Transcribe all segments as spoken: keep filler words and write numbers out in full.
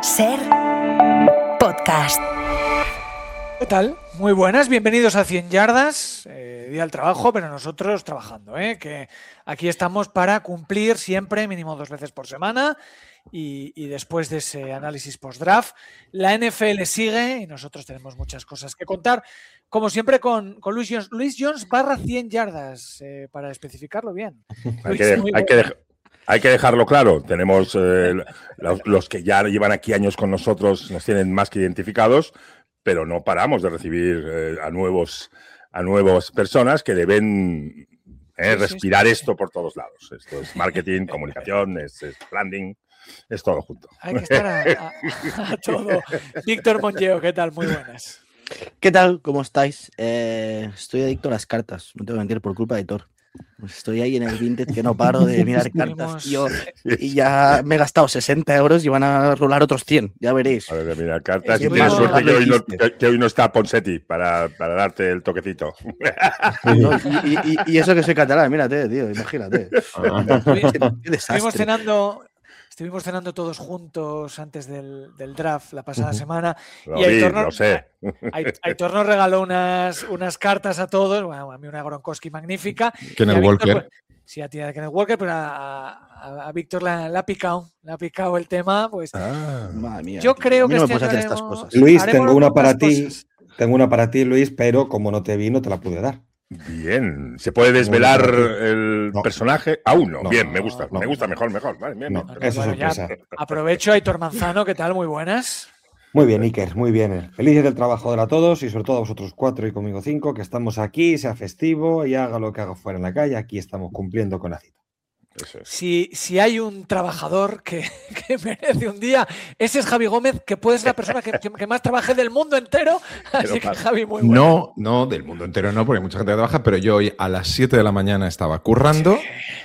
Ser Podcast. ¿Qué tal? Muy buenas, bienvenidos a cien yardas, eh, día del trabajo, pero nosotros trabajando, ¿eh? Que aquí estamos para cumplir siempre, mínimo dos veces por semana, y, y después de ese análisis post-draft, la N F L sigue y nosotros tenemos muchas cosas que contar, como siempre con, con Luis Jones. Luis Jones barra cien yardas, eh, para especificarlo bien. Hay Luis, que, muy hay, que dej- hay que dejarlo claro. Tenemos eh, los, los que ya llevan aquí años con nosotros, nos tienen más que identificados, pero no paramos de recibir eh, a nuevos a nuevas personas que deben eh, Sí, sí, respirar sí, sí. esto por todos lados. Esto es marketing, comunicación, es, es branding, es todo junto. Hay que estar a, a- a todo. Víctor Monlleo, ¿qué tal? Muy buenas. ¿Qué tal? ¿Cómo estáis? Eh, estoy adicto a las cartas, no tengo que mentir, por culpa de Thor. Pues estoy ahí en el Vinted que no paro de mirar cartas, tío, y ya me he gastado sesenta euros y van a rolar otros cien, ya veréis. A ver, mira, cartas. Y Estuvimos- tienes suerte que hoy, no, Dijiste. que- que hoy no está Ponseti para, para darte el toquecito. ¿No? Y, y- y- y eso que soy catalán, mírate, tío, imagínate. Qué Estuvimos desastre. cenando, estuvimos cenando todos juntos antes del, del draft la pasada Ujú. semana. Lo Y vi, Aitor, no- lo sé. Ait- Aitor nos regaló unas, unas cartas a todos. Bueno, a mí una Gronkowski magnífica. Kenneth Y a Víctor, Walker. pues, sí, a ti a Kenneth Walker, pero a, a- a Víctor la, la ha picado. Le ha picado el tema. Pues Ah. Madre mía, yo tío, creo a mí que no este me puedes año hacer estas haremos- cosas. Luis, haremos tengo una muchas para ti. cosas. Tengo una para ti, Luis, pero como no te vi, no te la pude dar. Bien. ¿Se puede desvelar el No. personaje? Aún no. No. Bien, me gusta. No. Me gusta mejor, mejor. Vale, bien, No, bien. eso es Bueno, ya sorpresa. aprovecho a Aitor Manzano. ¿Qué tal? Muy buenas. Muy bien, Iker, muy bien. Felices del trabajo a todos y sobre todo a vosotros cuatro y conmigo cinco, que estamos aquí, sea festivo y haga lo que haga fuera en la calle, aquí estamos cumpliendo con la cita. Eso es. Si, si hay un trabajador que, que merece un día, ese es Javi Gómez, que puede ser la persona que, que- que más trabaje del mundo entero. Así que, claro. Javi, muy bueno. No, no, del mundo entero no, porque hay mucha gente que trabaja, pero yo hoy a las siete de la mañana estaba currando,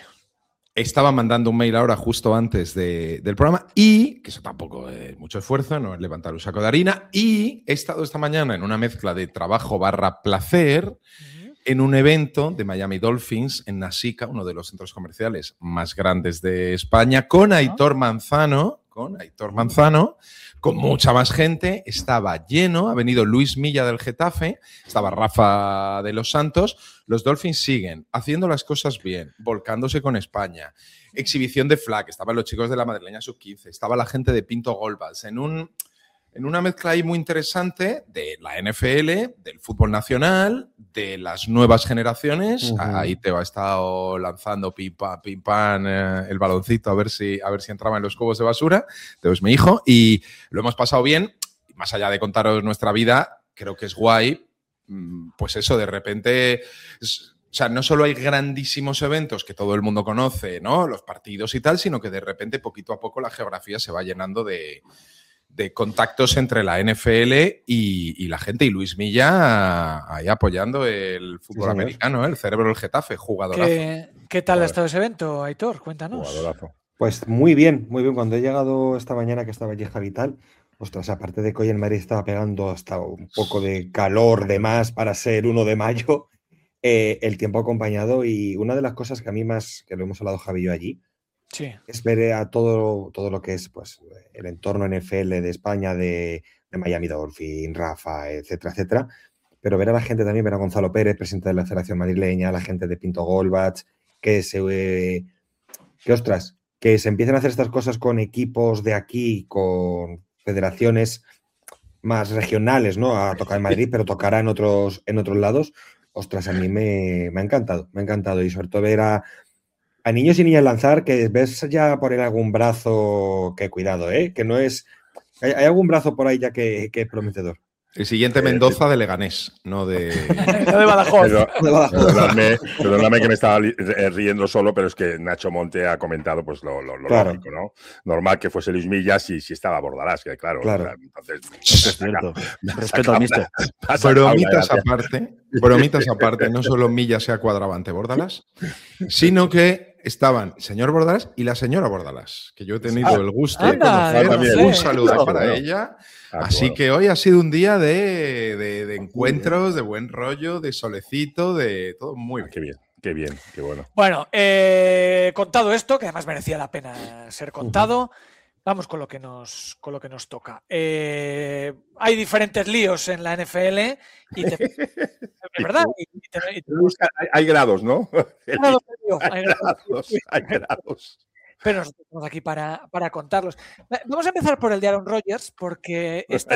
estaba mandando un mail ahora justo antes de- del programa y, que eso tampoco es mucho esfuerzo, no es levantar un saco de harina, y he estado esta mañana en una mezcla de trabajo barra placer Ujú. en un evento de Miami Dolphins en Nasica, uno de los centros comerciales más grandes de España, con Aitor Manzano, con Aitor Manzano, con mucha más gente, estaba lleno, ha venido Luis Milla del Getafe, estaba Rafa de los Santos, los Dolphins siguen haciendo las cosas bien, volcándose con España, exhibición de flag, estaban los chicos de la madrileña sub quince, estaba la gente de Pinto Golbas, en un... En una mezcla ahí muy interesante de la N F L, del fútbol nacional, de las nuevas generaciones. Ujú. Ahí te ha estado lanzando pim pam, pim pam, eh, el baloncito a ver si a ver si entraba en los cubos de basura. Teo es mi hijo y lo hemos pasado bien. Más allá de contaros nuestra vida, creo que es guay. mm, Pues eso, de repente. es- O sea, no solo hay grandísimos eventos que todo el mundo conoce, ¿no? Los partidos y tal, sino que de repente, poquito a poco, la geografía se va llenando de de contactos entre la N F L y, y la gente. Y Luis Milla ahí apoyando el fútbol señor. americano, ¿eh? El cerebro del Getafe, jugadorazo. ¿Qué, qué tal ha Joder. estado ese evento, Aitor? Cuéntanos. Jugadorazo. Pues muy bien, muy bien. Cuando he llegado esta mañana que estaba allí Javi tal, ostras, aparte de que hoy en Madrid estaba pegando hasta un poco de calor de más para ser uno de mayo, eh, el tiempo ha acompañado y una de las cosas que a mí más, que lo hemos hablado Javi y yo allí, Sí. es ver a todo, todo lo que es pues, el entorno N F L de España, de, de Miami Dolphins, Rafa, etcétera, etcétera. Pero ver a la gente también, ver a Gonzalo Pérez, presidente de la Federación Madrileña, a la gente de Pinto Golbach, que se... eh, que ostras, que se empiecen a hacer estas cosas con equipos de aquí, con federaciones más regionales, ¿no? A tocar en Madrid, pero tocará en otros, en otros lados. Ostras, a mí me, me ha encantado, me ha encantado. Y sobre todo ver a, a niños y niñas lanzar, que ves ya por ahí algún brazo, que cuidado, ¿eh? Que no es... Hay, hay algún brazo por ahí ya que, que es prometedor. El siguiente Mendoza de Leganés, no de... Lo de Badajoz. Pero- Perdonadme, perdonadme que me estaba li- eh, riendo solo, pero es que Nacho Monte ha comentado pues lo, lo- lo Claro. lógico, ¿no? Normal que fuese Luis Milla si, si estaba Bordalás, que claro. Claro. o sea, entonces, Es cierto. Respeto al mister. ha sacado la Bromitas gracia. aparte, bromitas aparte, no solo Milla sea cuadravante Bordalas, sino que estaban el señor Bordalas y la señora Bordalas, que yo he tenido Ah, el gusto anda, de no conocer. sé. Un saludo Ah, para bueno. ella. Ah, Así bueno. que hoy ha sido un día de, de- de encuentros, de buen rollo, de solecito, de todo muy Ah, bien. qué bien, qué bien, qué bueno. Bueno, eh, contado esto, que además merecía la pena ser contado, vamos con lo que nos, con lo que nos toca. Eh, hay diferentes líos en la N F L y te, es verdad. Y te, y te, hay, hay grados, ¿no? Hay grados, hay, grados, hay grados. Pero nosotros estamos aquí para, para contarlos. Vamos a empezar por el de Aaron Rodgers, porque esta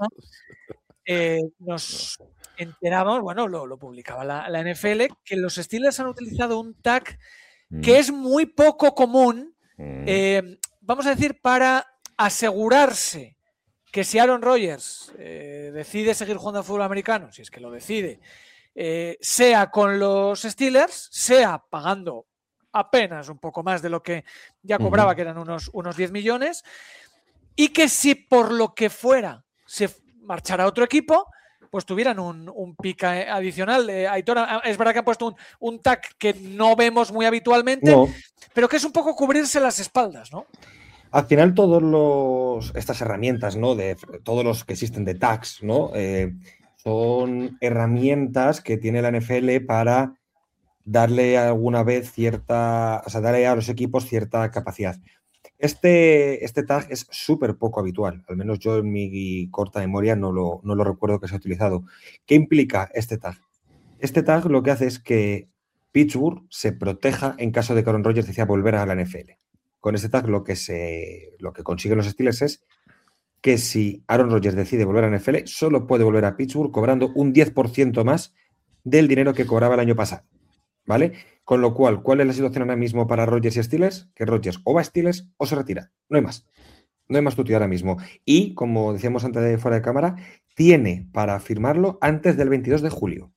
eh, nos enteramos, bueno, lo, lo publicaba la, la N F L, que los Steelers han utilizado un tag mm. que es muy poco común, mm. eh, vamos a decir, para asegurarse que si Aaron Rodgers eh, decide seguir jugando al fútbol americano, si es que lo decide, eh, sea con los Steelers, sea pagando apenas un poco más de lo que ya cobraba, uh-huh. que eran unos, unos diez millones, y que si por lo que fuera se marchara a otro equipo, pues tuvieran un, un pick adicional. Eh, Aitor, es verdad que han puesto un, un tag que no vemos muy habitualmente, no. pero que es un poco cubrirse las espaldas, ¿no? Al final, todos los estas herramientas, ¿no? De todos los que existen de tags, ¿no? Eh, son herramientas que tiene la N F L para darle alguna vez cierta, o sea, darle a los equipos cierta capacidad. Este, este tag es súper poco habitual, al menos yo en mi corta memoria no lo, no lo recuerdo que se ha utilizado. ¿Qué implica este tag? Este tag lo que hace es que Pittsburgh se proteja en caso de que Aaron Rodgers decida volver a la N F L. Con este tag lo que, se, lo que consiguen los Steelers es que si Aaron Rodgers decide volver a la N F L, solo puede volver a Pittsburgh cobrando un diez por ciento más del dinero que cobraba el año pasado. ¿Vale? Con lo cual, ¿cuál es la situación ahora mismo para Rodgers y Steelers? Que Rodgers o va a Steelers o se retira. No hay más. No hay más tutía ahora mismo. Y, como decíamos antes de fuera de cámara, tiene para firmarlo antes del veintidós de julio.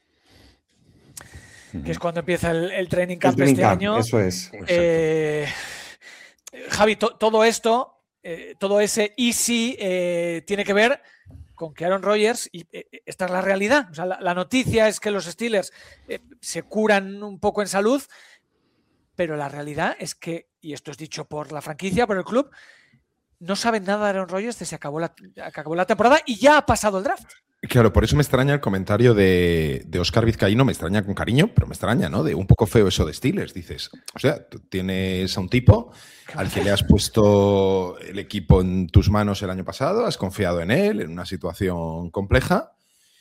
Que es cuando empieza el, el training camp el training este camp, año. Eso es. Eh, Javi, to, todo esto, eh, todo ese easy eh, tiene que ver con que Aaron Rodgers, y eh, esta es la realidad, o sea, la, la noticia es que los Steelers eh, se curan un poco en salud, pero la realidad es que, y esto es dicho por la franquicia, por el club, no saben nada de Aaron Rodgers desde que acabó la, acabó la temporada y ya ha pasado el draft. Claro, por eso me extraña el comentario de, de Óscar Vizcaíno, me extraña con cariño, pero me extraña, ¿no? De un poco feo eso de Steelers, dices. O sea, tú tienes a un tipo al que le has puesto el equipo en tus manos el año pasado, has confiado en él en una situación compleja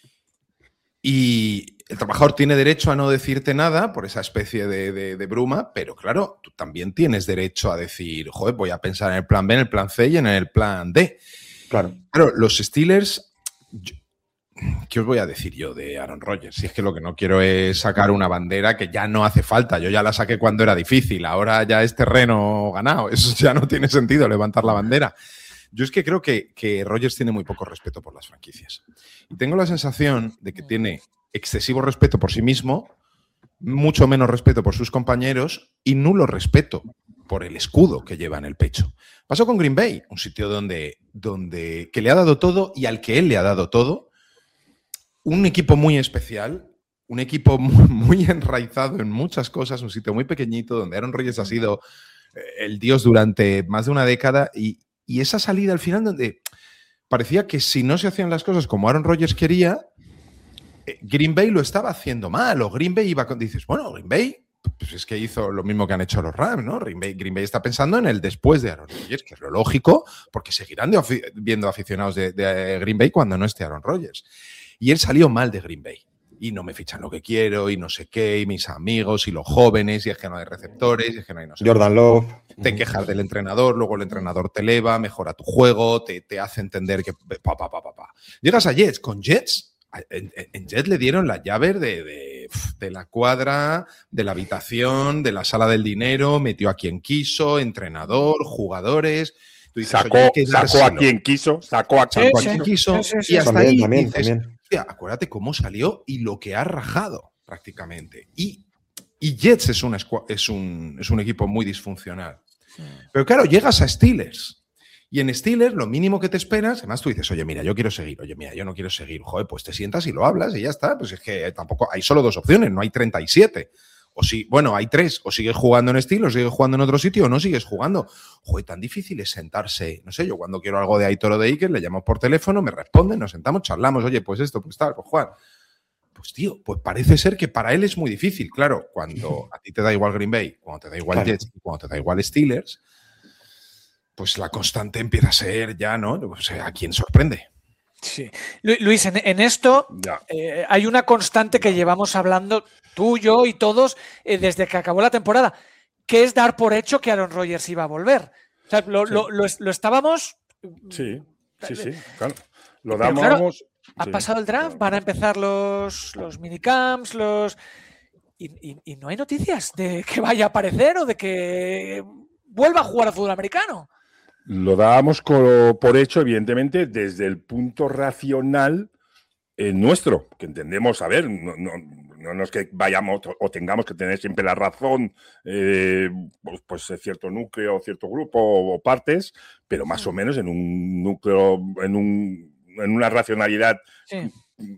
y el trabajador tiene derecho a no decirte nada por esa especie de, de, de bruma, pero claro, tú también tienes derecho a decir, joder, voy a pensar en el plan B, en el plan C y en el plan D. Claro. Claro, los Steelers... Yo, ¿qué os voy a decir yo de Aaron Rodgers? Si es que lo que no quiero es sacar una bandera que ya no hace falta. Yo ya la saqué cuando era difícil. Ahora ya es terreno ganado. Eso ya no tiene sentido levantar la bandera. Yo es que creo que, que Rodgers tiene muy poco respeto por las franquicias. Y tengo la sensación de que tiene excesivo respeto por sí mismo, mucho menos respeto por sus compañeros y nulo respeto por el escudo que lleva en el pecho. Pasó con Green Bay, un sitio donde, donde que le ha dado todo y al que él le ha dado todo. Un equipo muy especial, un equipo muy, muy enraizado en muchas cosas, un sitio muy pequeñito donde Aaron Rodgers ha sido el dios durante más de una década y, y esa salida al final donde parecía que si no se hacían las cosas como Aaron Rodgers quería, Green Bay lo estaba haciendo mal o Green Bay iba con... Dices, bueno, Green Bay pues es que hizo lo mismo que han hecho los Rams, ¿no? Green Bay, Green Bay está pensando en el después de Aaron Rodgers, que es lo lógico porque seguirán de ofi- viendo aficionados de, de Green Bay cuando no esté Aaron Rodgers. Y él salió mal de Green Bay. Y no me fichan lo que quiero, y no sé qué, y mis amigos, y los jóvenes, y es que no hay receptores, y es que no hay no sé Jordan qué. Love. Te quejas del entrenador, luego el entrenador te eleva, mejora tu juego, te, te hace entender que... Pa, pa, pa, pa, pa. Llegas a Jets. Con Jets, en, en Jets le dieron las llaves de, de, de la cuadra, de la habitación, de la sala del dinero, metió a quien quiso, entrenador, jugadores... Dices, sacó, oye, sacó a quien quiso, sacó a quien, Sí, a sí, quien quiso, sí, sí, sí. y hasta También, ahí también, dices, también. hostia, acuérdate cómo salió y lo que ha rajado prácticamente. Y, y Jets es un, es, un, es un equipo muy disfuncional. Sí. Pero claro, llegas a Steelers. Y en Steelers lo mínimo que te esperas, además tú dices, oye, mira, yo quiero seguir, oye, mira, yo no quiero seguir. Joder, pues te sientas y lo hablas y ya está. Pues es que tampoco hay solo dos opciones, no hay treinta y siete. O si, bueno, hay tres, o sigues jugando en Steelers, o sigues jugando en otro sitio, o no sigues jugando. Joder, tan difícil es sentarse. No sé, yo cuando quiero algo de Aitor o de Iker, le llamo por teléfono, me responden, nos sentamos, charlamos, oye, pues esto, pues tal, pues Juan. Pues tío, pues parece ser que para él es muy difícil. Claro, cuando a ti te da igual Green Bay, cuando te da igual claro. Jets y cuando te da igual Steelers, pues la constante empieza a ser ya, ¿no? O sea, ¿a quién sorprende? Sí. Luis, en, en esto eh, hay una constante que llevamos hablando tú, yo y todos eh, desde que acabó la temporada, que es dar por hecho que Aaron Rodgers iba a volver. O sea, lo, sí. lo, lo, lo estábamos... Sí, sí, sí, claro. Lo Pero damos... Claro, ha sí, pasado el draft, claro. van a empezar los, los minicamps, los... Y, y, y no hay noticias de que vaya a aparecer o de que vuelva a jugar a fútbol americano. Lo dábamos por hecho, evidentemente, desde el punto racional eh, nuestro, que entendemos, a ver, no, no, no es que vayamos o tengamos que tener siempre la razón, eh, pues, pues cierto núcleo, cierto grupo o partes, pero más o menos en un núcleo, en, un, en una racionalidad sí.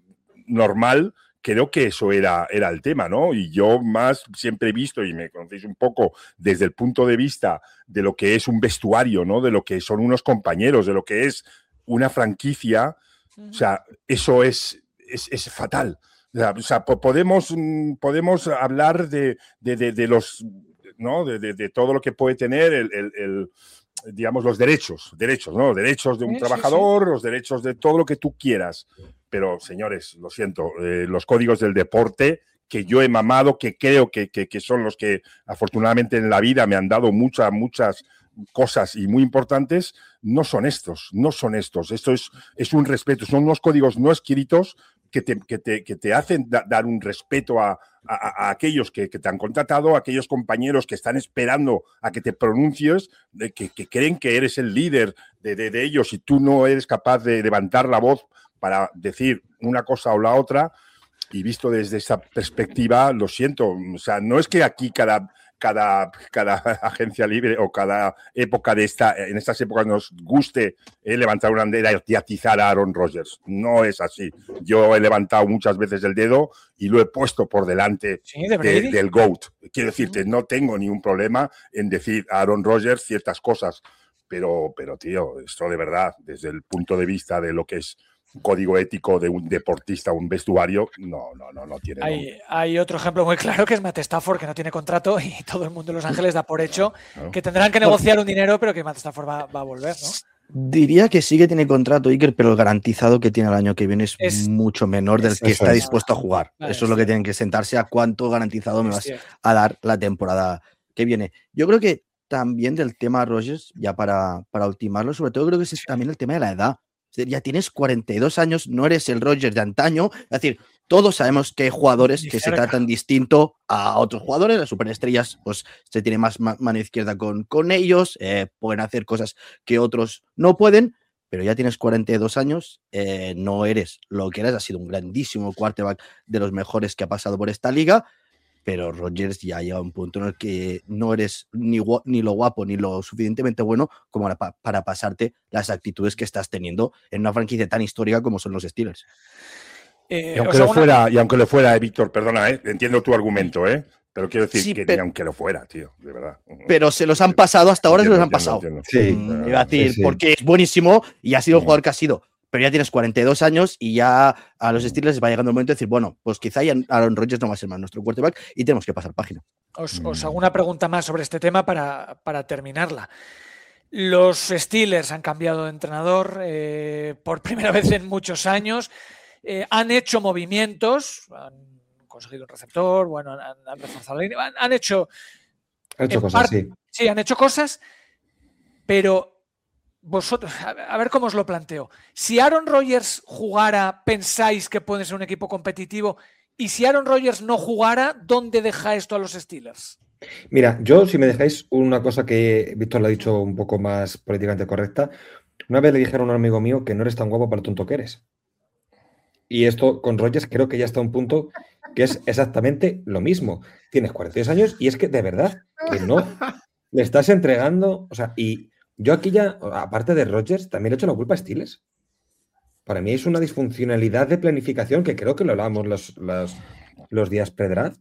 normal. Creo que eso era, era el tema, ¿no? Y yo más siempre he visto, y me conocéis un poco desde el punto de vista de lo que es un vestuario, ¿no? De lo que son unos compañeros, de lo que es una franquicia. Uh-huh. O sea, eso es, es, es fatal. O sea, podemos, podemos hablar de, de, de, de los, ¿no? De, de, de todo lo que puede tener el, el, el digamos, los derechos, derechos, ¿no? Derechos de un sí, trabajador, sí, sí. los derechos de todo lo que tú quieras. Pero, señores, lo siento, eh, los códigos del deporte que yo he mamado, que creo que, que, que son los que afortunadamente en la vida me han dado muchas, muchas cosas y muy importantes, no son estos, no son estos. Esto es, es un respeto, son unos códigos no escritos que te, que te, que te hacen da, dar un respeto a, a, a aquellos que, que te han contratado, a aquellos compañeros que están esperando a que te pronuncies, de que, que creen que eres el líder de, de, de ellos y tú no eres capaz de levantar la voz para decir una cosa o la otra, y visto desde esa perspectiva, lo siento, o sea, no es que aquí cada, cada, cada agencia libre o cada época de esta, en estas épocas nos guste eh, levantar una bandera y atizar a Aaron Rodgers, no es así. Yo he levantado muchas veces el dedo y lo he puesto por delante sí, de de, del GOAT. Quiero decirte, no tengo ningún problema en decir a Aaron Rodgers ciertas cosas, pero, pero tío, esto de verdad, desde el punto de vista de lo que es un código ético de un deportista, un vestuario, no, no, no, no tiene. Hay, hay otro ejemplo muy claro que es Matt Stafford, que no tiene contrato y todo el mundo de Los Ángeles da por hecho no, no. que tendrán que negociar un dinero, pero que Matt Stafford va, va a volver, ¿no? Diría que sí que tiene contrato, Iker, pero el garantizado que tiene el año que viene es, es mucho menor del es, que está es. dispuesto a jugar. Vale, eso es lo que tienen que sentarse a cuánto garantizado me vas sí. a dar la temporada que viene. Yo creo que también del tema Rodgers, ya para, para ultimarlo, sobre todo creo que es sí. también el tema de la edad. Ya tienes cuarenta y dos años, no eres el Rodgers de antaño. Es decir, todos sabemos que hay jugadores que se tratan distinto a otros jugadores. Las superestrellas, pues se tiene más mano izquierda con, con ellos, eh, pueden hacer cosas que otros no pueden, pero ya tienes cuarenta y dos años, eh, no eres lo que eres. Has sido un grandísimo quarterback de los mejores que ha pasado por esta liga, pero Rodgers ya llega a un punto en el que no eres ni, ni lo guapo ni lo suficientemente bueno como para, para pasarte las actitudes que estás teniendo en una franquicia tan histórica como son los Steelers. Eh, y, aunque o sea, lo fuera, una... y aunque lo fuera, eh, Víctor, perdona, eh, entiendo tu argumento, ¿eh? Pero quiero decir sí, que pero, ni aunque lo fuera, tío, de verdad. Pero se los han pasado, hasta ahora entiendo, se los han entiendo, pasado. entiendo. Sí. Mm, iba a decir, sí, sí. porque es buenísimo y ha sido el jugador que ha sido. Pero ya tienes cuarenta y dos años y ya a los Steelers va llegando el momento de decir, bueno, pues quizá ya Aaron Rodgers no va a ser más nuestro quarterback y tenemos que pasar página. Os, os hago una pregunta más sobre este tema para, para terminarla. Los Steelers han cambiado de entrenador eh, por primera vez en muchos años. Eh, han hecho movimientos, han conseguido un receptor, bueno, han, han reforzado la línea, han, han hecho... Han hecho cosas, parte, sí. Sí, han hecho cosas, pero... Vosotros, a ver cómo os lo planteo. Si Aaron Rodgers jugara, ¿pensáis que puede ser un equipo competitivo? Y si Aaron Rodgers no jugara, ¿dónde deja esto a los Steelers? Mira, yo, si me dejáis una cosa que Víctor lo ha dicho un poco más políticamente correcta, una vez le dijeron a un amigo mío que no eres tan guapo para el tonto que eres. Y esto con Rodgers creo que ya está a un punto que es exactamente lo mismo. Tienes cuarenta y dos años y es que de verdad que no le estás entregando, o sea, y yo aquí ya, aparte de Rodgers, también le echo la culpa a Steelers. Para mí es una disfuncionalidad de planificación que creo que lo hablábamos los, los, los días pre-draft.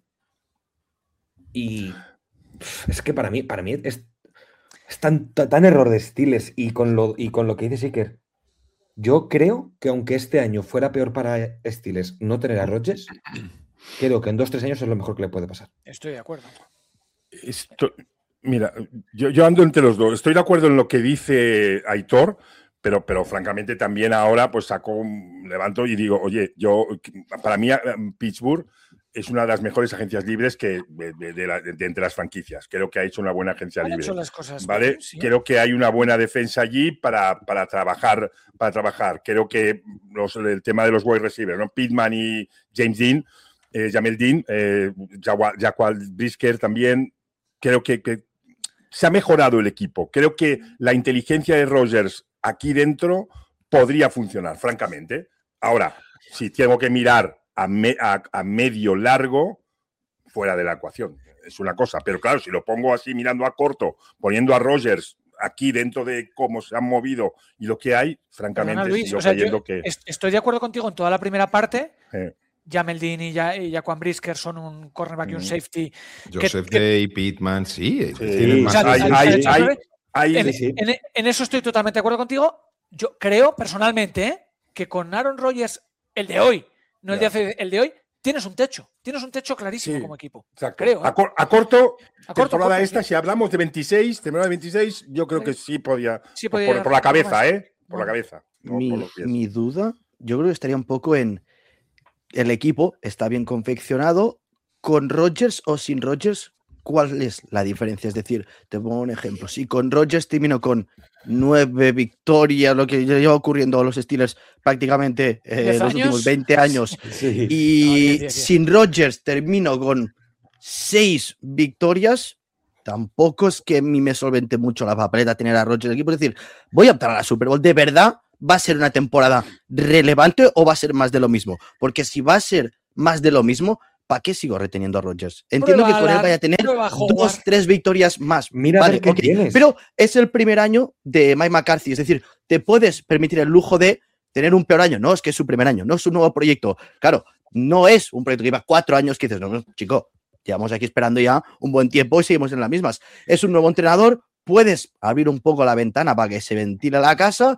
Y es que para mí, para mí es, es tan, tan error de Steelers y con lo, y con lo que dice Iker. Yo creo que aunque este año fuera peor para Steelers no tener a Rodgers, creo que en dos o tres años es lo mejor que le puede pasar. Estoy de acuerdo. Esto... Mira, yo, yo ando entre los dos. Estoy de acuerdo en lo que dice Aitor, pero, pero francamente también ahora pues saco, levanto y digo, oye, yo para mí Pittsburgh es una de las mejores agencias libres que de, de, de, la, de entre las franquicias. Creo que ha hecho una buena agencia Han libre. hecho las cosas ¿Vale? bien, sí. Creo que hay una buena defensa allí para, para trabajar, para trabajar. Creo que los, el tema de los wide receivers, ¿no? Pittman y James Dean, eh, Jamel Dean, eh, Jaquan Brisker también. Creo que, que se ha mejorado el equipo. Creo que la inteligencia de Rodgers aquí dentro podría funcionar, francamente. Ahora, si tengo que mirar a, me, a, a medio largo, fuera de la ecuación. Es una cosa. Pero claro, si lo pongo así mirando a corto, poniendo a Rodgers aquí dentro de cómo se han movido y lo que hay, francamente, Perdona, Luis, sigo o sea, creyendo yo que... estoy de acuerdo contigo en toda la primera parte. Eh. Jamel Dean y, ja y Jaquan Brisker son un cornerback mm. y un safety. Joseph que, Day, Pittman, sí. sí. Más, o sea, hay, hay, hay, hay, en, sí. en, en eso estoy totalmente de acuerdo contigo. Yo creo personalmente ¿eh? que con Aaron Rodgers, el de hoy, no el de, hace, el de hoy, tienes un techo. Tienes un techo clarísimo sí, como equipo. Exacto. Creo. ¿eh? A, cor, a corto, a corto temporada corto, esta, sí. si hablamos de veintiséis, temporada de veintiséis, yo creo sí. que sí podía. Sí podía por, por la cabeza, más. ¿eh? Por bueno, la cabeza. No mi, por los pies. mi duda, yo creo que estaría un poco en. El equipo está bien confeccionado, con Rodgers o sin Rodgers, ¿cuál es la diferencia? Es decir, te pongo un ejemplo. Si con Rodgers termino con nueve victorias, lo que lleva ocurriendo a los Steelers prácticamente eh, en los últimos veinte años, sí. y no, diez, diez, diez. sin Rodgers termino con seis victorias, tampoco es que a mí me solvente mucho la papeleta tener a Rodgers en el equipo. Es decir, voy a optar a la Super Bowl, ¿de verdad va a ser una temporada relevante o va a ser más de lo mismo? Porque si va a ser más de lo mismo, ¿para qué sigo reteniendo a Rodgers? Entiendo prueba que con él vaya a tener a dos, tres victorias más. Mira vale, qué okay. tienes. Pero es el primer año de Mike McCarthy, es decir, te puedes permitir el lujo de tener un peor año. No, es que es su primer año, no es un nuevo proyecto. Claro, no es un proyecto que lleva cuatro años que dices, no, no, chico, llevamos aquí esperando ya un buen tiempo y seguimos en las mismas. Es un nuevo entrenador, puedes abrir un poco la ventana para que se ventile la casa.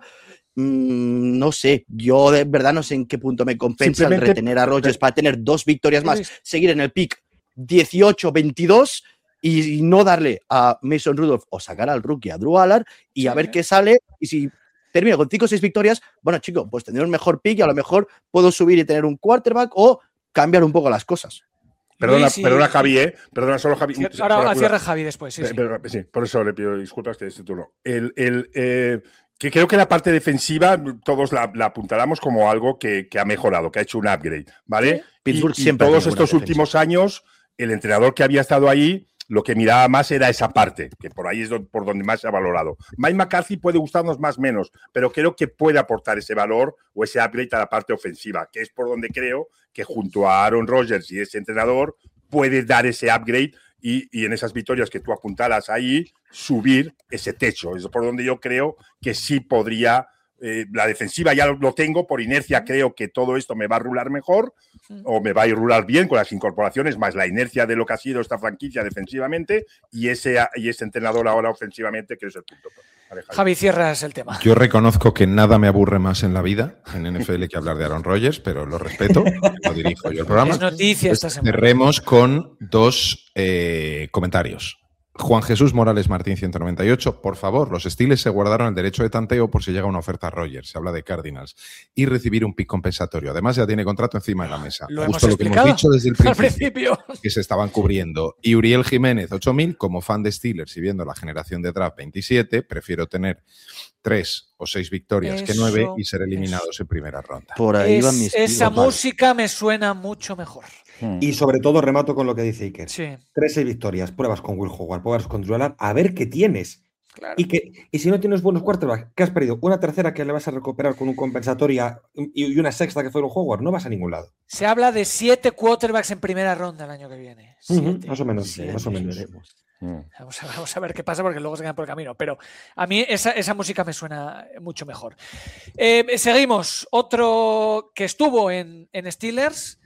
Mm, no sé, yo de verdad no sé en qué punto me compensa el retener a Rodgers para tener dos victorias más, seguir en el pick dieciocho veintidós y no darle a Mason Rudolph o sacar al rookie a Drew Allard y sí, a ver qué sale. Y si termino con cinco o seis victorias, bueno, chico, pues tendré un mejor pick y a lo mejor puedo subir y tener un quarterback o cambiar un poco las cosas. Perdona, sí, perdona Javi, ¿eh? Perdona solo Javi. Ahora cierra Javi después, sí, eh, sí. Pero, sí. Por eso le pido disculpas que este turno. El, el, eh, que creo que la parte defensiva todos la, la apuntáramos como algo que, que ha mejorado, que ha hecho un upgrade, ¿vale? Sí. Y, y siempre todos estos últimos años, el entrenador que había estado ahí, lo que miraba más era esa parte, que por ahí es do, por donde más se ha valorado. Mike McCarthy puede gustarnos más o menos, pero creo que puede aportar ese valor o ese upgrade a la parte ofensiva, que es por donde creo que junto a Aaron Rodgers y ese entrenador puede dar ese upgrade y, y en esas victorias que tú apuntaras ahí, subir ese techo. Es por donde yo creo que sí podría, eh, la defensiva ya lo, lo tengo, por inercia creo que todo esto me va a rular mejor sí. o me va a rular bien con las incorporaciones, más la inercia de lo que ha sido esta franquicia defensivamente y ese, y ese entrenador ahora ofensivamente, que es el punto. Vale, Javi. Javi, cierras el tema. Yo reconozco que nada me aburre más en la vida, en N F L, que hablar de Aaron Rodgers, pero lo respeto, lo dirijo yo el programa. Es noticia esta semana. Cerremos con dos eh, comentarios. Juan Jesús Morales Martín ciento noventa y ocho, por favor, los Steelers se guardaron el derecho de tanteo por si llega una oferta a Rodgers, se habla de Cardinals, y recibir un pick compensatorio. Además ya tiene contrato encima de la mesa. Lo Justo hemos lo que hemos dicho desde el principio, principio, que se estaban cubriendo. Y Uriel Jiménez, ocho mil, como fan de Steelers y viendo la generación de draft veintisiete, prefiero tener tres o seis victorias eso, que nueve y ser eliminados eso. en primera ronda. Por ahí es, van mis esa vale. música me suena mucho mejor. Y sobre todo remato con lo que dice Iker. Sí. Tres, seis victorias, pruebas con Will Howard, pruebas con Drew Allard, a ver qué tienes. Claro. Y, que, y si no tienes buenos quarterbacks, ¿qué has perdido? Una tercera que le vas a recuperar con un compensatoria y una sexta que fue Will Howard, no vas a ningún lado. Se habla de siete quarterbacks en primera ronda el año que viene. Uh-huh, más o menos. Siete, más o menos. Vamos a, vamos a ver qué pasa porque luego se quedan por el camino. Pero a mí esa, esa música me suena mucho mejor. Eh, seguimos. Otro que estuvo en, en Steelers.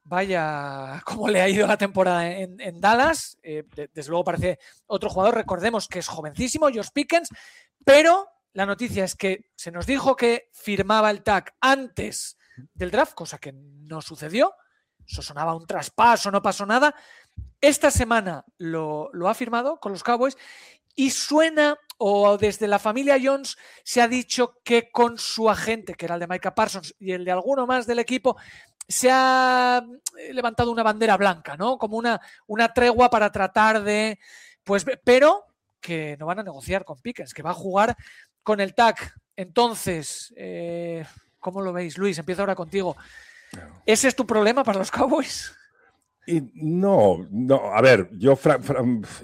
Vaya cómo le ha ido la temporada en, en Dallas. Eh, de, desde luego parece otro jugador. Recordemos que es jovencísimo, George Pickens. Pero la noticia es que se nos dijo que firmaba el tag antes del draft, cosa que no sucedió. Eso sonaba un traspaso, no pasó nada. Esta semana lo, lo ha firmado con los Cowboys y suena, o desde la familia Jones se ha dicho que con su agente, que era el de Micah Parsons y el de alguno más del equipo, se ha levantado una bandera blanca, ¿no? Como una, una tregua para tratar de... pues, pero que no van a negociar con Pickens, que va a jugar con el T A C. Entonces, eh, ¿cómo lo veis? Luis, empiezo ahora contigo. ¿Ese es tu problema para los Cowboys? Y no, no, a ver, yo... Fra, fra,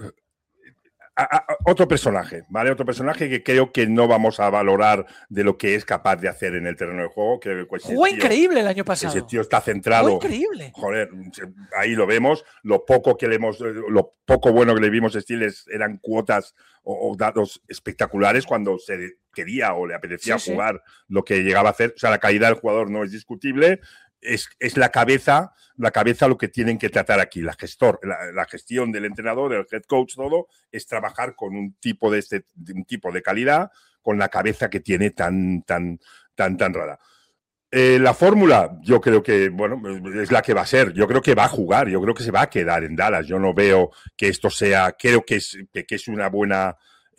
a, a, otro personaje, ¿vale? Otro personaje que creo que no vamos a valorar de lo que es capaz de hacer en el terreno de juego. Que Jugó increíble el año pasado. Ese tío está centrado. Jugó increíble. Joder, ahí lo vemos. Lo poco que le hemos, lo poco bueno que le vimos a Steelers eran cuotas o, o datos espectaculares cuando se quería o le apetecía sí, jugar sí. lo que llegaba a hacer. O sea, la calidad del jugador no es discutible. Es, es la cabeza, la cabeza lo que tienen que tratar aquí, la gestor, la, la gestión del entrenador, del head coach, todo, es trabajar con un tipo de este, un tipo de calidad, con la cabeza que tiene tan, tan, tan, tan rara. Eh, la fórmula, yo creo que, bueno, es la que va a ser. Yo creo que va a jugar, yo creo que se va a quedar en Dallas. Yo no veo que esto sea, creo que es, que, que es una buena,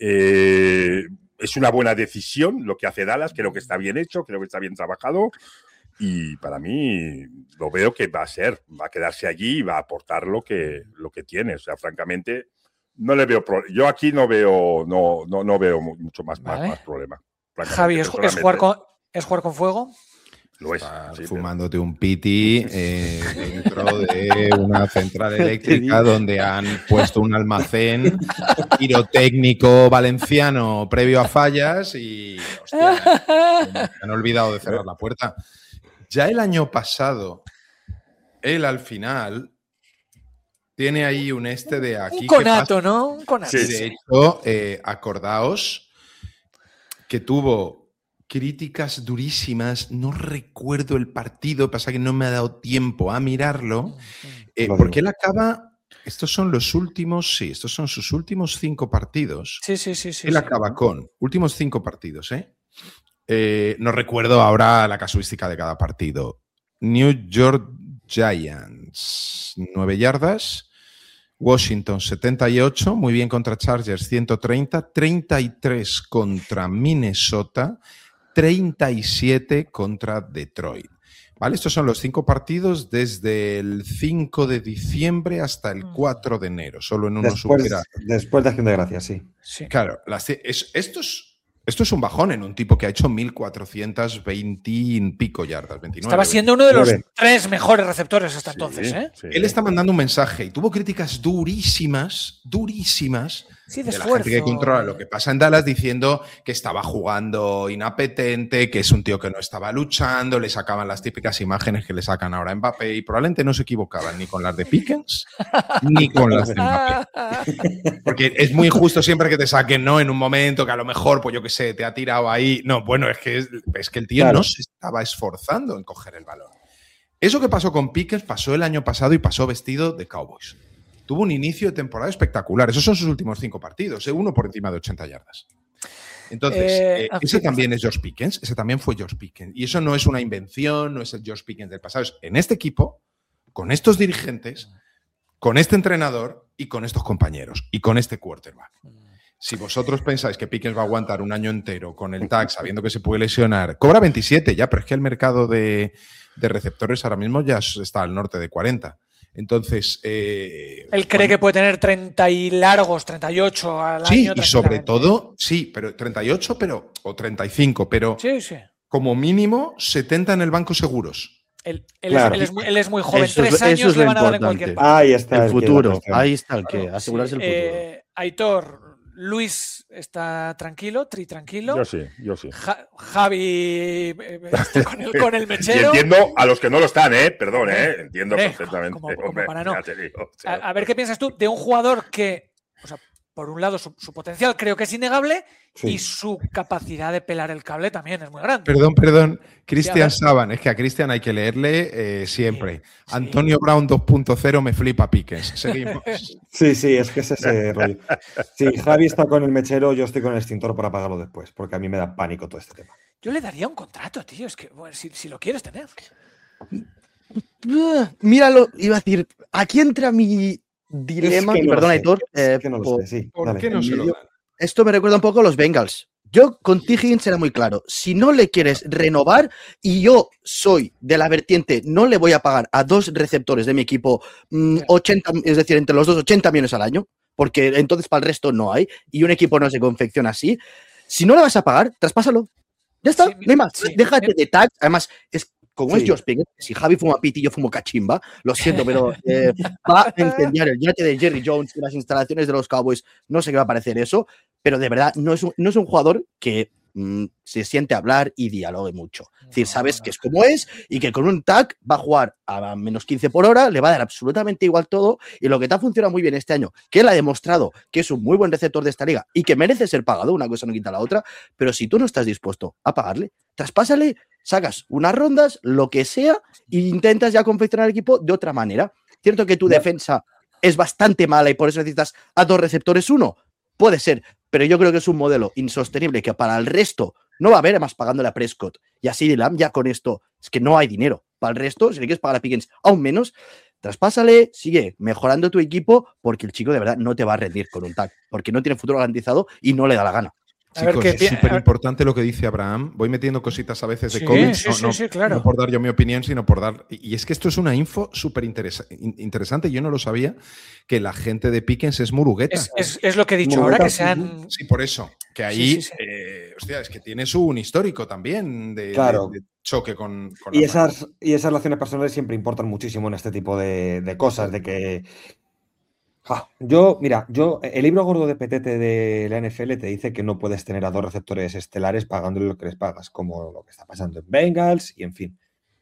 eh, es una buena decisión lo que hace Dallas. Creo que está bien hecho, creo que está bien trabajado. Y para mí lo veo que va a ser, va a quedarse allí y va a aportar lo que, lo que tiene. O sea, francamente, no le veo pro- yo aquí no veo, no, no, no veo mucho más, vale. más, más problema. Javi, ¿es, ¿es, jugar con, ¿es jugar con fuego? Lo es. Sí, fumándote pero... un piti eh, dentro de una central eléctrica donde han puesto un almacén pirotécnico valenciano previo a fallas y hostia, han olvidado de cerrar la puerta. Ya el año pasado, él al final tiene ahí un este de aquí. Un conato, ¿no? Un conato. Sí, de hecho, eh, acordaos que tuvo críticas durísimas. No recuerdo el partido, pasa que no me ha dado tiempo a mirarlo. Eh, porque él acaba. Estos son los últimos, sí, estos son sus últimos cinco partidos. Sí, sí, sí. sí él sí. acaba con últimos cinco partidos, ¿eh? Eh, no recuerdo ahora la casuística de cada partido. New York Giants, nueve yardas. Washington, setenta y ocho. Muy bien contra Chargers, ciento treinta. treinta y tres contra Minnesota. treinta y siete contra Detroit. ¿Vale? Estos son los cinco partidos desde el cinco de diciembre hasta el cuatro de enero. Solo en uno después, supera. Después de Acción de Gracias, sí. sí. Claro, las, es, estos... Esto es un bajón en un tipo que ha hecho mil cuatrocientos veinte y pico yardas. veintinueve, Estaba siendo uno de los tres mejores receptores hasta sí, entonces. ¿eh? Sí. Él está mandando un mensaje y tuvo críticas durísimas, durísimas, sí, de, de la esfuerzo. gente que controla lo que pasa en Dallas diciendo que estaba jugando inapetente, que es un tío que no estaba luchando, le sacaban las típicas imágenes que le sacan ahora a Mbappé y probablemente no se equivocaban ni con las de Pickens ni con las de Mbappé. Porque es muy injusto siempre que te saquen, ¿no? En un momento que a lo mejor, pues yo qué sé, te ha tirado ahí. No, bueno, es que, es, es que el tío claro. no se estaba esforzando en coger el balón. Eso que pasó con Pickens pasó el año pasado y pasó vestido de Cowboys. Tuvo un inicio de temporada espectacular. Esos son sus últimos cinco partidos, ¿eh? Uno por encima de ochenta yardas. Entonces, eh, eh, ese también es George Pickens, ese también fue George Pickens. Y eso no es una invención, no es el George Pickens del pasado. Es en este equipo, con estos dirigentes, con este entrenador y con estos compañeros y con este quarterback. Si vosotros pensáis que Pickens va a aguantar un año entero con el T A C sabiendo que se puede lesionar, cobra veintisiete ya, pero es que el mercado de, de receptores ahora mismo ya está al norte de cuarenta. Entonces, eh, él cree bueno, que puede tener treinta y largos, treinta y ocho al sí, año. Sí, y sobre todo, sí, pero treinta y ocho pero, o treinta y cinco, pero sí, sí. como mínimo setenta en el banco seguros. Él, él, claro. es, él, es, muy, él es muy joven, eso, tres años eso es le van importante. a dar en cualquier parte. Ahí está. El futuro, ahí está el que, asegurarse sí, el futuro. Eh, Aitor, Luis está tranquilo, Tri tranquilo. Yo sí, yo sí. Ja, Javi está con el, con el mechero. Y entiendo a los que no lo están, ¿eh? Perdón, ¿eh? Entiendo eh, perfectamente. Como, como hombre, para no. Digo, o sea, a, a ver qué piensas tú de un jugador que, o sea, por un lado su, su potencial creo que es innegable sí. y su capacidad de pelar el cable también es muy grande. Perdón, perdón. Cristian sí, Saban, es que a Cristian hay que leerle eh, siempre. Sí, sí. Antonio Brown dos punto cero me flipa Pickens. Seguimos. Sí, sí, es que es ese rollo. Sí, Javi está con el mechero, yo estoy con el extintor para apagarlo después, porque a mí me da pánico todo este tema. Yo le daría un contrato, tío, es que bueno, si, si lo quieres tener. Míralo, iba a decir, aquí entra mi dilema, Es que no perdona, sé, Aitor. es eh, que no lo por- sé, sí, ¿Por dale. qué no se lo dan? Esto me recuerda un poco a los Bengals. Yo con T. Higgins era muy claro. Si no le quieres renovar y yo soy de la vertiente, no le voy a pagar a dos receptores de mi equipo mm, ochenta, es decir, entre los dos ochenta millones al año, porque entonces para el resto no hay y un equipo no se confecciona así. Si no le vas a pagar, traspásalo. Ya está, Sí, no hay más. sí. Déjate de tags. Además, es como Sí. es Josh Pickett, si Javi fuma piti y yo fumo cachimba, lo siento, pero eh, va a incendiar el yate de Jerry Jones y las instalaciones de los Cowboys. No sé qué va a parecer eso, pero de verdad no es un, no es un jugador que mm, se siente a hablar y dialogue mucho. Es decir, No, sabes no. que es como es y que con un tag va a jugar a menos quince por hora, le va a dar absolutamente igual todo. Y lo que te ha funcionado muy bien este año, que él ha demostrado que es un muy buen receptor de esta liga y que merece ser pagado, una cosa no quita la otra, pero si tú no estás dispuesto a pagarle, traspásale, sacas unas rondas, lo que sea, e intentas ya confeccionar el equipo de otra manera. Cierto que tu defensa es bastante mala y por eso necesitas a dos receptores uno. Puede ser, pero yo creo que es un modelo insostenible que para el resto no va a haber, además pagándole a Prescott y a CeeDee Lamb ya con esto, es que no hay dinero. Para el resto, si le quieres pagar a Pickens aún menos, traspásale, sigue mejorando tu equipo porque el chico de verdad no te va a rendir con un tag, porque no tiene futuro garantizado y no le da la gana. A ver Chicos, qué es pi- súper importante lo que dice Abraham. Voy metiendo cositas a veces de Sí, cómics, sí, no, sí, no- sí, claro. no por dar yo mi opinión, sino por dar... Y es que esto es una info súper interesa- in- interesante. Yo no lo sabía, que la gente de Pickens es murugueta. Es, es- es lo que he dicho Como ahora, que metas, sean. Sí, por eso. Que ahí, Sí, sí, sí. eh, hostia, es que tiene su un histórico también de, Claro. de- de choque con, con Y la esas, y esas relaciones personales siempre importan muchísimo en este tipo de, de cosas, de que... Ja, yo, mira, yo, el libro gordo de Petete de la N F L te dice que no puedes tener a dos receptores estelares pagándole lo que les pagas, como lo que está pasando en Bengals y en fin.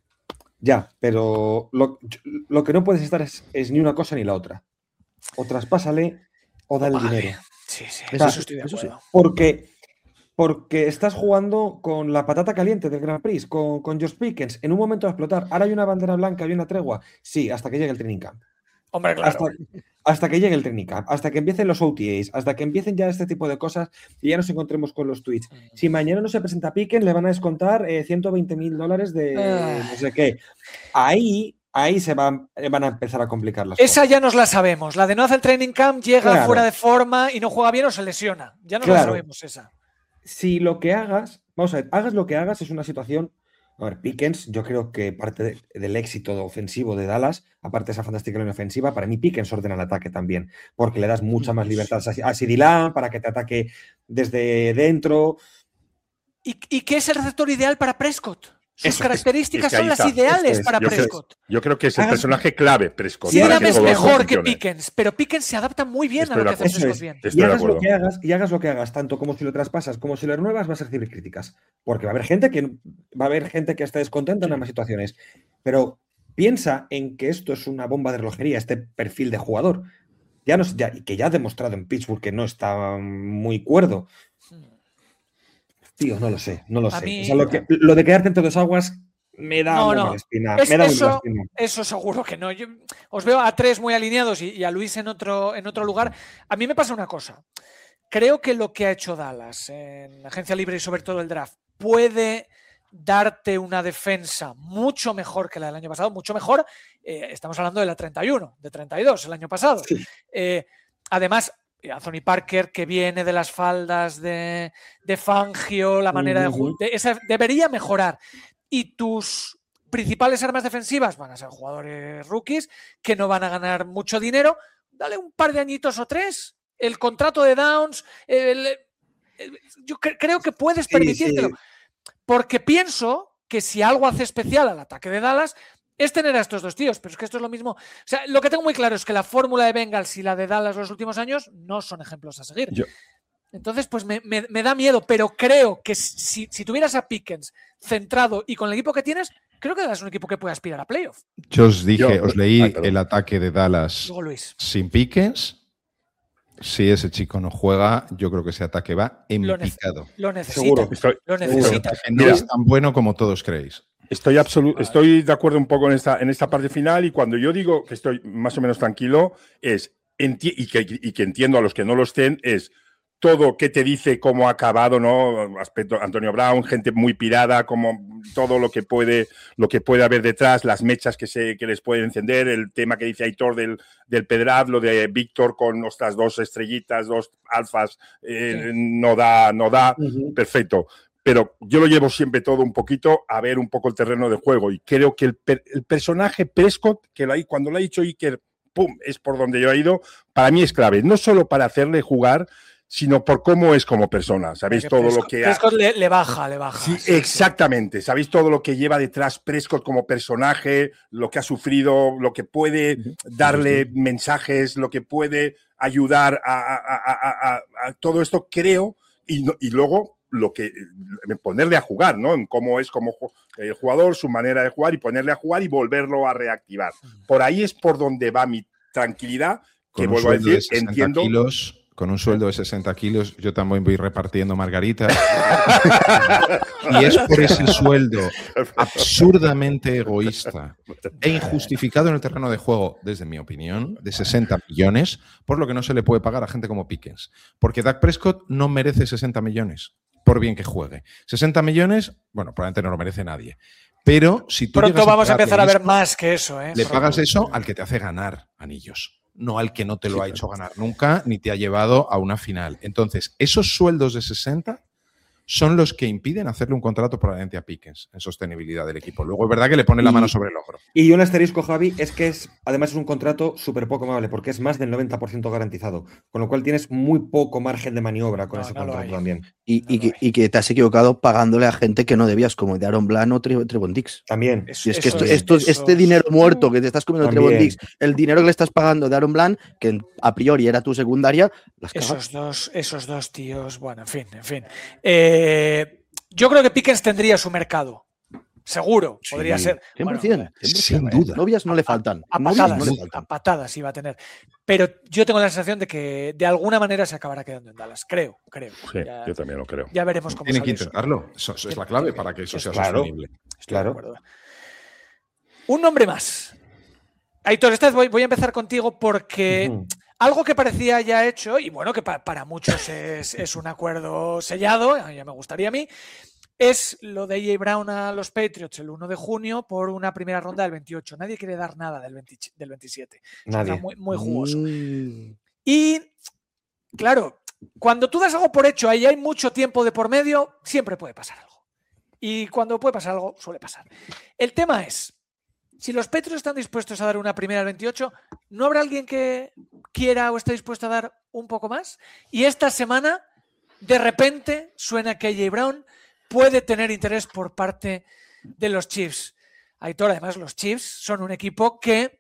Ya, pero lo, lo que no puedes estar es, es ni una cosa ni la otra. O traspásale o dale el Vale. dinero. Sí, sí, O sea, eso estoy de eso sí. acuerdo. Porque, porque estás jugando con la patata caliente del Grand Prix, con, con George Pickens, en un momento de explotar. Ahora hay una bandera blanca, hay una tregua. Sí, hasta que llegue el training camp. Hombre, claro. Hasta, hasta que llegue el training camp, hasta que empiecen los O T As, hasta que empiecen ya este tipo de cosas y ya nos encontremos con los tweets. Si mañana no se presenta Pickens, le van a descontar eh, ciento veinte mil dólares de Ah. no sé qué. Ahí, ahí se van, van a empezar a complicar las Esa cosas. ya nos la sabemos. La de no hacer training camp, llega Claro. fuera de forma y no juega bien o se lesiona. Ya nos la Claro. sabemos esa. Si lo que hagas, vamos a ver, hagas lo que hagas, es una situación. A ver, Pickens, yo creo que parte de- del éxito ofensivo de Dallas, aparte de esa fantástica línea ofensiva, para mí Pickens ordena el ataque también, porque le das mucha más libertad a CeeDee Lamb para que te ataque desde dentro. ¿Y, y qué es el receptor ideal para Prescott? Sus Eso, características es que ahí son las está. ideales Eso es. para Yo creo, Prescott. yo creo que es el Hagas- personaje clave, Prescott. Sí, para Lamb que es todo esto mejor que funcione. Pickens, pero Pickens se adapta muy bien Estoy a lo de que hace acuerdo. Eso Prescott es. bien. Estoy Y de hagas lo acuerdo. que hagas, y hagas lo que hagas, tanto como si lo traspasas como si lo renuevas, vas a recibir críticas. Porque va a haber gente que va a haber gente que esté descontenta en ambas situaciones. Pero piensa en que esto es una bomba de relojería, este perfil de jugador. Ya no, ya, que ya ha demostrado en Pittsburgh que no está muy cuerdo. Tío, no lo sé, no lo A sé. mí- O sea, lo, que- lo de quedarte entre dos aguas me da No, muy no. mala espina. Es- me da muy mala eso, espina. eso seguro que no. Yo os veo a tres muy alineados y, y a Luis en otro, en otro lugar. A mí me pasa una cosa. Creo que lo que ha hecho Dallas en la agencia libre y sobre todo el draft puede darte una defensa mucho mejor que la del año pasado, mucho mejor. Eh, estamos hablando de la treinta y uno, de treinta y dos el año pasado. Sí. Eh, además, Anthony Parker, que viene de las faldas de, de Fangio, la manera de, Ujú. de esa debería mejorar. Y tus principales armas defensivas van a ser jugadores rookies que no van a ganar mucho dinero. Dale un par de añitos o tres. El contrato de Downs, el- el- yo cre- creo que puedes Sí, permitírtelo. sí. Porque pienso que si algo hace especial al ataque de Dallas es tener a estos dos tíos, pero es que esto es lo mismo. O sea, lo que tengo muy claro es que la fórmula de Bengals y la de Dallas los últimos años no son ejemplos a seguir. Yo- Entonces, pues me, me- me da miedo, pero creo que si, si tuvieras a Pickens centrado y con el equipo que tienes, creo que Dallas es un equipo que puede aspirar a playoff. Yo os dije, Yo- os leí Ay, perdón. el ataque de Dallas Luego Luis. sin Pickens. Si ese chico no juega, yo creo que ese ataque va en Lo, nece- picado. lo necesita. Seguro. Estoy, Lo Seguro. necesita. Que no Mira. es tan bueno como todos creéis. estoy, absolu- estoy de acuerdo un poco en esta, en esta parte final y cuando yo digo que estoy más o menos tranquilo es enti- y, que, y que entiendo a los que no lo estén es todo que te dice cómo ha acabado, ¿no? Aspecto Antonio Brown, gente muy pirada, como todo lo que puede, lo que puede haber detrás, las mechas que se que les pueden encender, el tema que dice Aitor del, del Pedraz, lo de Víctor con nuestras dos estrellitas, dos alfas, eh, sí. no da, no da, uh-huh. perfecto. Pero yo lo llevo siempre todo un poquito a ver un poco el terreno de juego y creo que el, per, el personaje Prescott, que lo hay, cuando lo ha dicho Iker, pum, es por donde yo he ido, para mí es clave, no solo para hacerle jugar, sino por cómo es como persona. ¿Sabéis Porque todo Prescott, lo que ha... Prescott le, le baja, le baja. Sí, sí, exactamente. ¿Sabéis todo lo que lleva detrás Prescott como personaje, lo que ha sufrido, lo que puede darle mensajes, lo que puede ayudar a, a, a, a, a todo esto? Creo, y, y luego lo que ponerle a jugar, ¿no? En cómo es como el jugador, su manera de jugar y ponerle a jugar y volverlo a reactivar. Por ahí es por donde va mi tranquilidad, que vuelvo a decir, entiendo... Kilos. Con un sueldo de sesenta kilos, yo también voy repartiendo margaritas. Y es por ese sueldo absurdamente egoísta e injustificado en el terreno de juego, desde mi opinión, de sesenta millones, por lo que no se le puede pagar a gente como Pickens. Porque Dak Prescott no merece sesenta millones, por bien que juegue. sesenta millones, bueno, probablemente no lo merece nadie. Pero si tú Pronto vamos a empezar a ver más que eso, ¿eh? Le pagas eso al que te hace ganar anillos. No al que no te lo ha hecho ganar nunca, ni te ha llevado a una final. Entonces, esos sueldos de sesenta son los que impiden hacerle un contrato probablemente a Pickens en sostenibilidad del equipo. Luego es verdad que le pone la mano sobre el hombro. Y un asterisco, Javi, es que es además es un contrato súper poco amable porque es más del noventa por ciento garantizado, con lo cual tienes muy poco margen de maniobra con no, ese no contrato también. Y, no y, que, y que te has equivocado pagándole a gente que no debías, como de Aaron Bland o Trevon Diggs. También. Y es que esto, esto, eso, este dinero muerto que te estás comiendo de Trevon Diggs, el dinero que le estás pagando de Aaron Bland, que a priori era tu secundaria, las esos dos, esos dos tíos, bueno, en fin, en fin. Eh, Yo creo que Pickens tendría su mercado. Seguro, sí, podría ser. cien por ciento, bueno, cien por ciento. Sin duda. Novias no le faltan. A, a, patadas, no le faltan. a patadas iba a tener. Pero yo tengo la sensación de que de alguna manera se acabará quedando en Dallas. Creo, creo. Sí, ya, yo también lo creo. Ya veremos cómo Tienen que eso. intentarlo. Eso, eso es la clave para que eso sea claro, sostenible. Claro. Un nombre más. Aitor, esta vez voy, voy a empezar contigo porque uh-huh. algo que parecía ya hecho, y bueno, que pa, para muchos es, es un acuerdo sellado, ya me gustaría a mí, es lo de A J Brown a los Patriots el uno de junio por una primera ronda del veintiocho. Nadie quiere dar nada del, veinte, del veintisiete. Nadie. Está muy, muy jugoso. Mm. Y, claro, cuando tú das algo por hecho, ahí hay mucho tiempo de por medio, siempre puede pasar algo. Y cuando puede pasar algo, suele pasar. El tema es, si los Patriots están dispuestos a dar una primera al veintiocho, ¿no habrá alguien que quiera o esté dispuesto a dar un poco más? Y esta semana, de repente, suena que A J Brown puede tener interés por parte de los Chiefs. Aitor, además, los Chiefs son un equipo que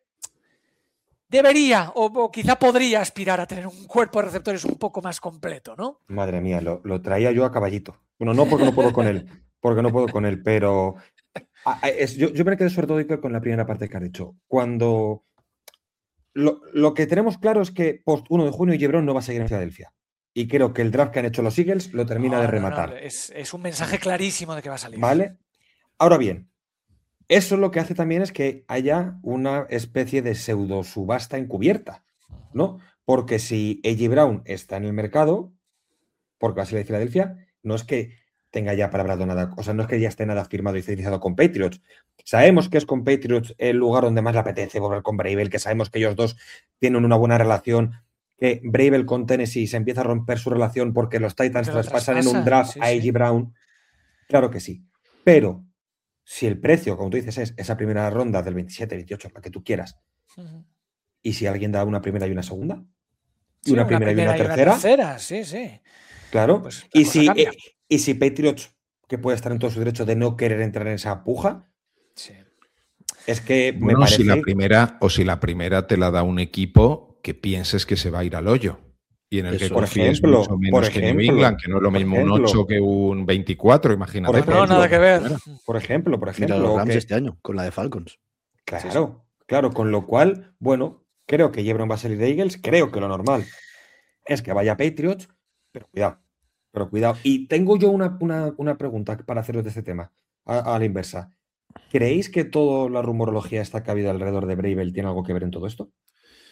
debería o, o quizá podría aspirar a tener un cuerpo de receptores un poco más completo, ¿no? Madre mía, lo, lo traía yo a caballito. Bueno, no porque no puedo con él, porque no puedo con él, pero a, es, yo, yo me quedé sobre todo con la primera parte que has dicho. Cuando lo, lo que tenemos claro es que post uno de junio A J Brown no va a seguir en Filadelfia. Y creo que el draft que han hecho los Eagles lo termina no, de no, rematar. No, es, es un mensaje clarísimo de que va a salir. ¿Vale? Ahora bien, eso lo que hace también es que haya una especie de pseudo subasta encubierta, ¿no? Porque si A J Brown está en el mercado, porque va a ser de Filadelfia, no es que tenga ya palabra nada, o sea, no es que ya esté nada firmado y finalizado con Patriots. Sabemos que es con Patriots el lugar donde más le apetece volver con Bravel, que sabemos que ellos dos tienen una buena relación, que Bravel con Tennessee se empieza a romper su relación porque los Titans traspasan en un draft sí, a A J sí. Brown. Claro que sí. Pero si el precio, como tú dices, es esa primera ronda del veintisiete, veintiocho, la que tú quieras, uh-huh. y si alguien da una primera y una segunda, y sí, una, primera una primera y una tercera, y una tercera sí, sí. Claro. Pues y, si, eh, y si Patriots, que puede estar en todo su derecho de no querer entrar en esa puja, sí. es que bueno, me parece... si la primera, o si la primera te la da un equipo que pienses que se va a ir al hoyo y en el Eso, que confíes ejemplo, mucho menos que New England, que no es lo mismo ejemplo, un ocho que un veinticuatro, imagínate. Por ejemplo, no, nada que ver. Por ejemplo, por ejemplo. Mira los Rams que... este año, con la de Falcons. Claro, sí, sí. claro, con lo cual, bueno, creo que Jebron va a salir de Eagles, creo que lo normal es que vaya a Patriots, pero cuidado, pero cuidado. Y tengo yo una, una, una pregunta para haceros de este tema, a, a la inversa. ¿Creéis que toda la rumorología esta que ha habido alrededor de Bravel tiene algo que ver en todo esto?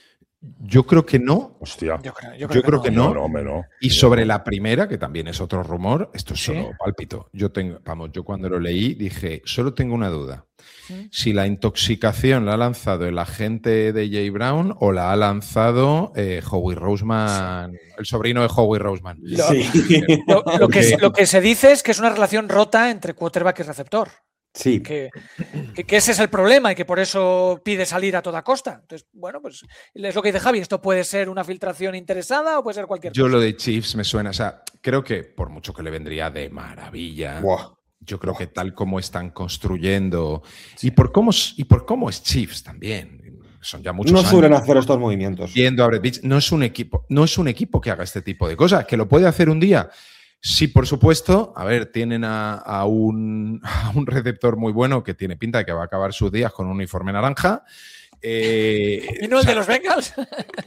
Yo creo que no. Hostia. Yo creo, yo creo Yo que creo no. que no. No, no, hombre, no. Y sobre la primera, que también es otro rumor, esto es ¿Sí? solo pálpito. Yo tengo, vamos, yo cuando lo leí dije, solo tengo una duda. ¿Sí? Si la intoxicación la ha lanzado el agente de Jay Brown o la ha lanzado eh, Howie Roseman, sí. el sobrino de Howie Roseman. Lo, Sí. lo, lo, que, lo que se dice es que es una relación rota entre quarterback y receptor. Sí. Que, que, que ese es el problema y que por eso pide salir a toda costa. Entonces, bueno, pues es lo que dice Javi. Esto puede ser una filtración interesada o puede ser cualquier Yo cosa. Yo lo de Chiefs me suena, o sea, creo que por mucho que le vendría de maravilla, Buah. yo creo que tal como están construyendo sí. y, por cómo, y por cómo es Chiefs también, son ya muchos no años. No suelen hacer estos movimientos. Viendo a Brett Veach, no es un equipo, no es un equipo que haga este tipo de cosas, que lo puede hacer un día. Sí, por supuesto. A ver, tienen a, a, un, a un receptor muy bueno que tiene pinta de que va a acabar sus días con un uniforme naranja. Eh, ¿Y no el o sea, de los Bengals?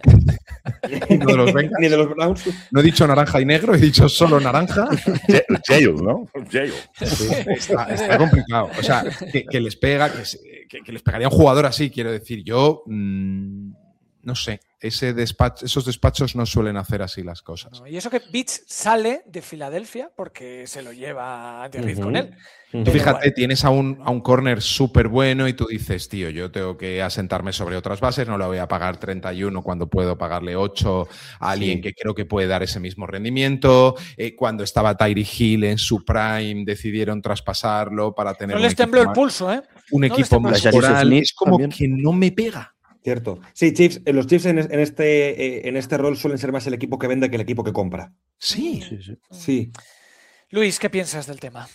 ¿Y no de los Bengals? Ni de los Browns. No he dicho naranja y negro, he dicho solo naranja. Jail, ¿no? Jail. Sí, está, está complicado. O sea, que, que les pega, que, que, que les pegaría un jugador así, quiero decir. Yo, mmm, no sé. Ese despacho, esos despachos no suelen hacer así las cosas. No, y eso que Veach sale de Filadelfia porque se lo lleva Andy Reid uh-huh. con él. Uh-huh. Tú fíjate, bueno. tienes a un, a un corner súper bueno y tú dices, tío, yo tengo que asentarme sobre otras bases, no le voy a pagar treinta y uno cuando puedo pagarle ocho a alguien sí. que creo que puede dar ese mismo rendimiento. Eh, cuando estaba Tyreek Hill en su prime, decidieron traspasarlo para tener no un les tembló más, el pulso, ¿eh? Un no equipo más coral. Es como también. que no me pega. Cierto. Sí, Chiefs, los Chiefs en, en, este, en este rol suelen ser más el equipo que vende que el equipo que compra. Sí. Sí. sí. sí. Luis, ¿qué piensas del tema?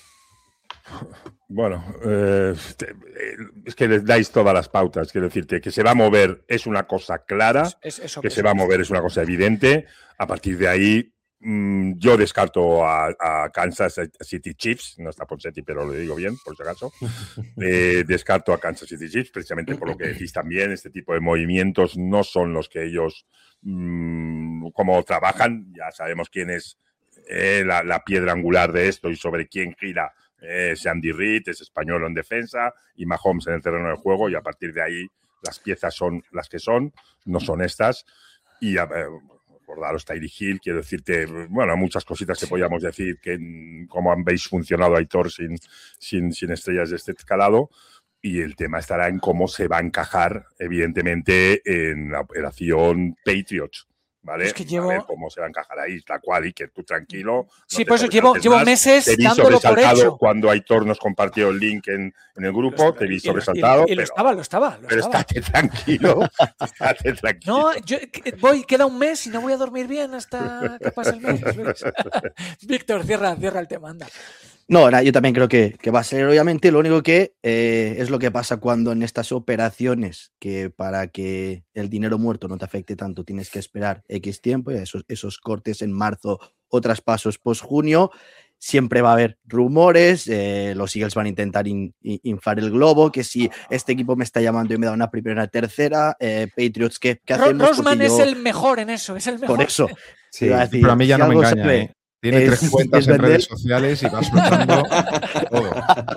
Bueno, eh, es que les dais todas las pautas. Quiero decirte que se va a mover es una cosa clara, es, es que, que se va a mover es una cosa evidente. A partir de ahí, mmm, yo descarto a, a Kansas City Chiefs, no está Ponseti, pero lo digo bien, por si acaso. Eh, descarto a Kansas City Chiefs, precisamente por lo que decís también. Este tipo de movimientos no son los que ellos, mmm, como trabajan, ya sabemos quién es eh, la, la piedra angular de esto y sobre quién gira. Es Andy Reid, es español en defensa y Mahomes en el terreno del juego, y a partir de ahí las piezas son las que son, no son estas. Y a ver, recordaros Tyreek Hill, quiero decirte, bueno, muchas cositas que podíamos decir, que cómo habéis funcionado Aitor sin, sin, sin estrellas de este escalado, y el tema estará en cómo se va a encajar, evidentemente, en la operación Patriots. ¿Vale? Es que llevo... A ver cómo se va a encajar ahí, tal cual, y que tú tranquilo. No sí, por eso llevo, llevo meses te vi dándolo por hecho. Cuando Aitor nos compartió el link en, en el grupo, lo, te vi sobresaltado. Y, y, y, y lo estaba, lo estaba. Lo pero estaba. estate tranquilo, estate tranquilo. No, yo voy, queda un mes y no voy a dormir bien hasta que pase el mes, Luis. Víctor, cierra, cierra el tema, anda. No, no, yo también creo que, que va a ser, obviamente, lo único que eh, es lo que pasa cuando en estas operaciones, que para que el dinero muerto no te afecte tanto, tienes que esperar X tiempo, y esos, esos cortes en marzo o traspasos post-junio, siempre va a haber rumores, eh, los Eagles van a intentar in, in, inflar el globo, que si este equipo me está llamando y me da una primera, una tercera, eh, Patriots, ¿qué, qué hacemos? Rosman yo, es el mejor en eso, es el mejor. Por eso. Sí, decir, pero a mí ya si no me engaña, sabe, ¿eh? Tiene es, tres cuentas en redes sociales y va soltando todo.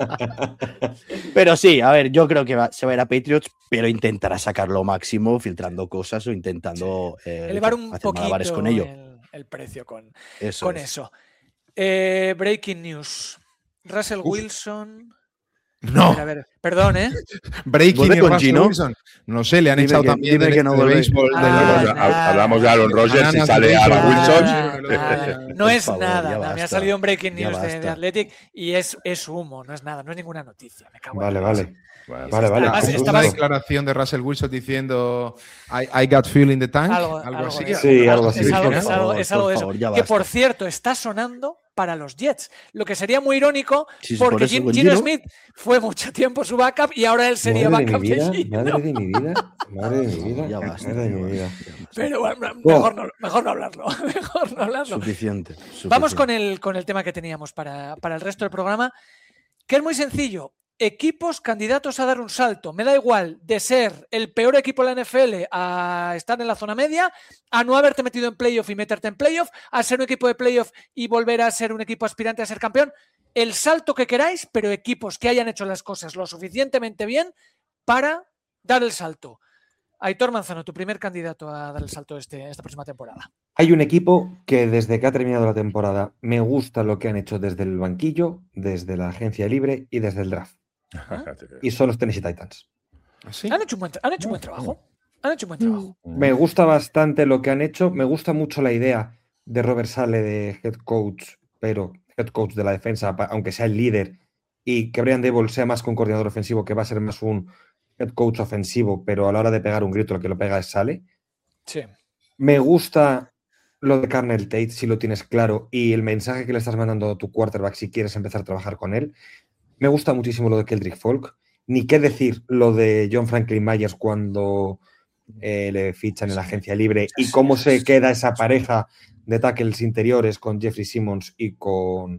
Pero sí, a ver, yo creo que va, se va a ir a Patriots, pero intentará sacar lo máximo filtrando cosas o intentando eh, elevar un hacer poquito malabares con ello. El, el precio con eso. Con Es. eso. Eh, breaking news. Russell Uf. Wilson. No. A ver, a ver, perdón, ¿eh? Breaking y Russell Gino? Wilson. No sé, le han dime echado que, también dime de, que no de béisbol. Ah, de nada. Hablamos de Aaron Rodgers y sale Aaron Wilson. Nada, nada. No es favor, nada, ya nada. Me ha basta. salido un breaking Ya news de, de basta. Athletic y es, es humo, no es nada, no es ninguna noticia. Me cago en Vale, la vale. leche. Bueno, Vale, vale. Además, Una estabas- declaración de Russell Wilson diciendo I, I got fuel in the tank. Algo, Algo, algo así. de- Sí, algo así. Es algo, Por es algo- favor, es algo por de favor, eso. ya Que basta. por cierto está sonando para los Jets. Lo que sería muy irónico Sí, sí, por porque eso Gino con Gino- Smith fue mucho tiempo su backup y ahora él sería Madre de backup mi de vida, Gino. madre de mi vida, madre de mi vida, Ya basta, madre de ya mi vida. basta, ya basta. Pero bueno, mejor no, mejor no hablarlo. Mejor no hablarlo. Suficiente, suficiente. Vamos con el, con el tema que teníamos para, para el resto del programa, que es muy sencillo. Equipos candidatos a dar un salto. Me da igual de ser el peor equipo de la N F L a estar en la zona media, a no haberte metido en playoff y meterte en playoff, a ser un equipo de playoff y volver a ser un equipo aspirante a ser campeón. El salto que queráis, pero equipos que hayan hecho las cosas lo suficientemente bien para dar el salto. Aitor Manzano, tu primer candidato a dar el salto este, esta próxima temporada. Hay un equipo que desde que ha terminado la temporada me gusta lo que han hecho desde el banquillo, desde la agencia libre y desde el draft. Y son los Tennessee Titans. ¿Sí? Han hecho un buen, han hecho un buen trabajo. Han hecho un buen trabajo. Me gusta bastante lo que han hecho. Me gusta mucho la idea de Robert Saleh de head coach, pero head coach de la defensa, aunque sea el líder, y que Brian Daboll sea más que un coordinador ofensivo, que va a ser más un head coach ofensivo, pero a la hora de pegar un grito lo que lo pega es Saleh. Sí. Me gusta lo de Carnell Tate, si lo tienes claro, y el mensaje que le estás mandando a tu quarterback si quieres empezar a trabajar con él. Me gusta muchísimo lo de Keldrick Folk. Ni qué decir lo de John Franklin Myers cuando eh, le fichan en la agencia libre y cómo se queda esa pareja de tackles interiores con Jeffrey Simmons y con,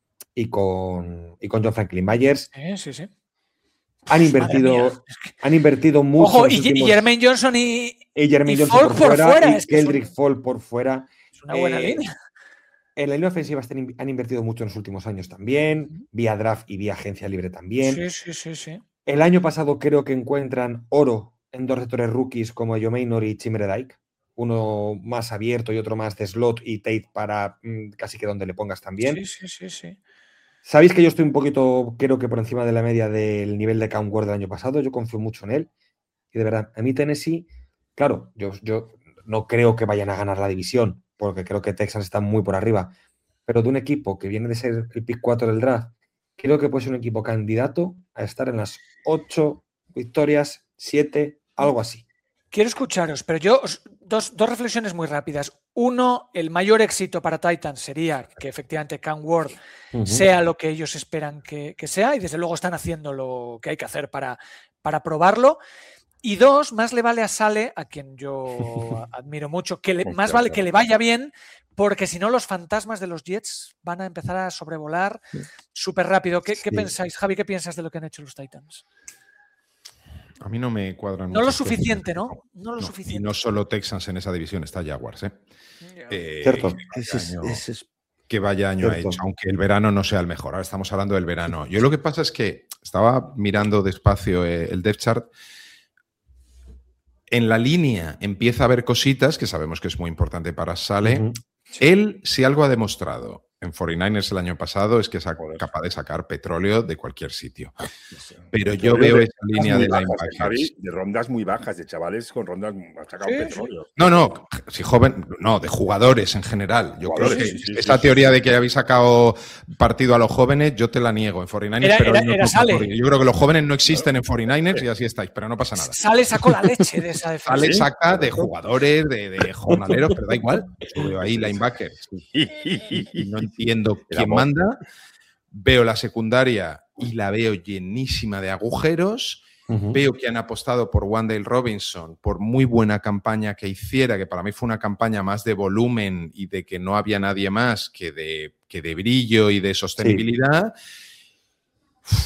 y con, y con John Franklin Myers. Sí, sí, sí. Han invertido, han invertido mucho. Ojo, y, últimos... y Jermaine Johnson y, y, Jermaine y Johnson Folk por por fuera, fuera. y Es que Keldrick son... Folk por fuera. Es una buena eh, línea. En la línea ofensiva han invertido mucho en los últimos años también, vía draft y vía agencia libre también. Sí, sí, sí, sí. El año pasado creo que encuentran oro en dos receptores rookies como Joe Maynor y Chimere Dike. Uno más abierto y otro más de slot y Tate para mmm, casi que donde le pongas también. Sí, sí, sí, sí. Sabéis que yo estoy un poquito, creo que por encima de la media del nivel de Cam Ward del año pasado. Yo confío mucho en él. Y de verdad, a mí Tennessee, claro, yo, yo no creo que vayan a ganar la división, porque creo que Texas está muy por arriba. Pero de un equipo que viene de ser el pick cuatro del draft, creo que puede ser un equipo candidato a estar en las ocho victorias, siete, algo así. Quiero escucharos, pero yo, dos, dos reflexiones muy rápidas. Uno, el mayor éxito para Titans sería que efectivamente Cam Ward uh-huh. sea lo que ellos esperan que, que sea, y desde luego están haciendo lo que hay que hacer para, para probarlo. Y dos, más le vale a Saleh, a quien yo admiro mucho, que le, más vale que le vaya bien, porque si no los fantasmas de los Jets van a empezar a sobrevolar súper rápido. ¿Qué, sí. ¿Qué pensáis, Javi? ¿Qué piensas de lo que han hecho los Titans? A mí no me cuadran. No lo suficiente, ¿no? No lo no, suficiente. Y no solo Texans en esa división, está Jaguars, ¿eh? Yeah. eh Cierto. Que vaya es, año, es, es, que vaya año ha hecho, aunque el verano no sea el mejor. Ahora estamos hablando del verano. Yo lo que pasa es que estaba mirando despacio eh, el depth chart. En la línea empieza a haber cositas que sabemos que es muy importante para Saleh. Uh-huh. Sí. Él, si algo ha demostrado en cuarenta y nueve ers el año pasado, es que es capaz de sacar petróleo de cualquier sitio. Pero petróleo yo veo esa línea de linebackers. De rondas muy bajas, de chavales con rondas han sacado sí, petróleo. Sí. No, no, si joven, no, de jugadores en general. Yo jugadores, creo que sí, sí, esa sí, teoría sí. de que habéis sacado partido a los jóvenes, yo te la niego en cuarenta y nueve ers. Era, pero era, no era Saleh. Yo creo que los jóvenes no existen en cuarenta y nueve ers y así estáis, pero no pasa nada. Saleh sacó la leche de esa defensa. Saleh saca de jugadores, de, de jornaleros, pero da igual. Yo veo ahí linebackers. Y no entiendo quién manda. Veo la secundaria y la veo llenísima de agujeros. Uh-huh. Veo que han apostado por Wan'Dale Robinson, por muy buena campaña que hiciera, que para mí fue una campaña más de volumen y de que no había nadie más que de, que de brillo y de sostenibilidad. Sí.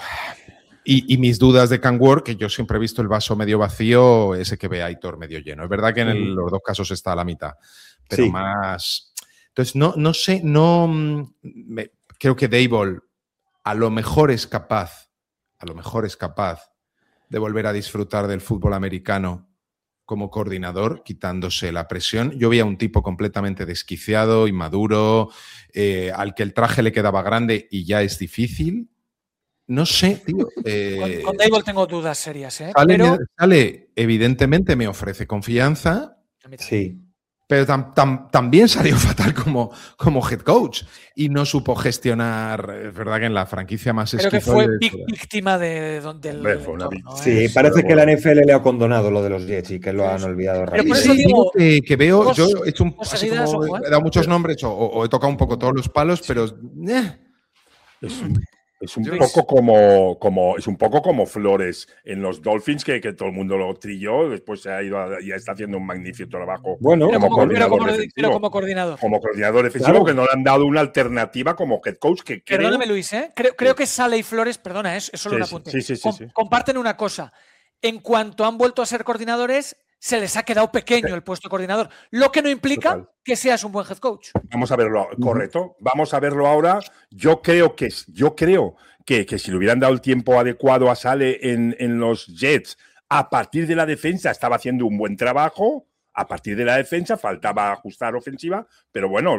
Y, y mis dudas de Cam Ward, que yo siempre he visto el vaso medio vacío, ese que ve a Aitor medio lleno. Es verdad que en el, los dos casos está a la mitad, pero sí. más... Entonces, no, no sé, no... Me, creo que Daboll a lo mejor es capaz, a lo mejor es capaz de volver a disfrutar del fútbol americano como coordinador, quitándose la presión. Yo veía un tipo completamente desquiciado, inmaduro, eh, al que el traje le quedaba grande y ya es difícil. No sé, tío. Eh, con, con Daboll tengo dudas serias, ¿eh? Sale, pero... sale, evidentemente me ofrece confianza. Sí. Pero tam, tam, también salió fatal como, como head coach y no supo gestionar. Es verdad que en la franquicia más Creo que fue víctima de, de, del Hombre, fue una entorno, Sí, ¿eh? Parece que la N F L le ha condonado lo de los Jets y que lo han olvidado rápido. Sí, digo que, que veo, dos, yo he hecho un, así como ojo, ¿eh? He dado muchos nombres o, o he tocado un poco todos los palos, sí. pero eh. es un... Es un, poco como, como, es un poco como Flores en los Dolphins, que, que todo el mundo lo trilló, después se ha ido a, ya está haciendo un magnífico trabajo bueno, pero como, como, coordinador pero como, pero como coordinador. Como coordinador defensivo, claro. Que no le han dado una alternativa como head coach. Que Perdóname, creo... Luis, ¿eh? creo, creo que Saleh y Flores, perdona, es, es solo sí, un apunte. Sí, sí, sí, Com sí. Comparten una cosa. En cuanto han vuelto a ser coordinadores, se les ha quedado pequeño sí. el puesto de coordinador, lo que no implica Total. que seas un buen head coach. Vamos a verlo, correcto. Vamos a verlo ahora. Yo creo que, yo creo que, que si le hubieran dado el tiempo adecuado a Saleh en, en los Jets, A partir de la defensa estaba haciendo un buen trabajo. A partir de la defensa faltaba ajustar ofensiva, pero bueno,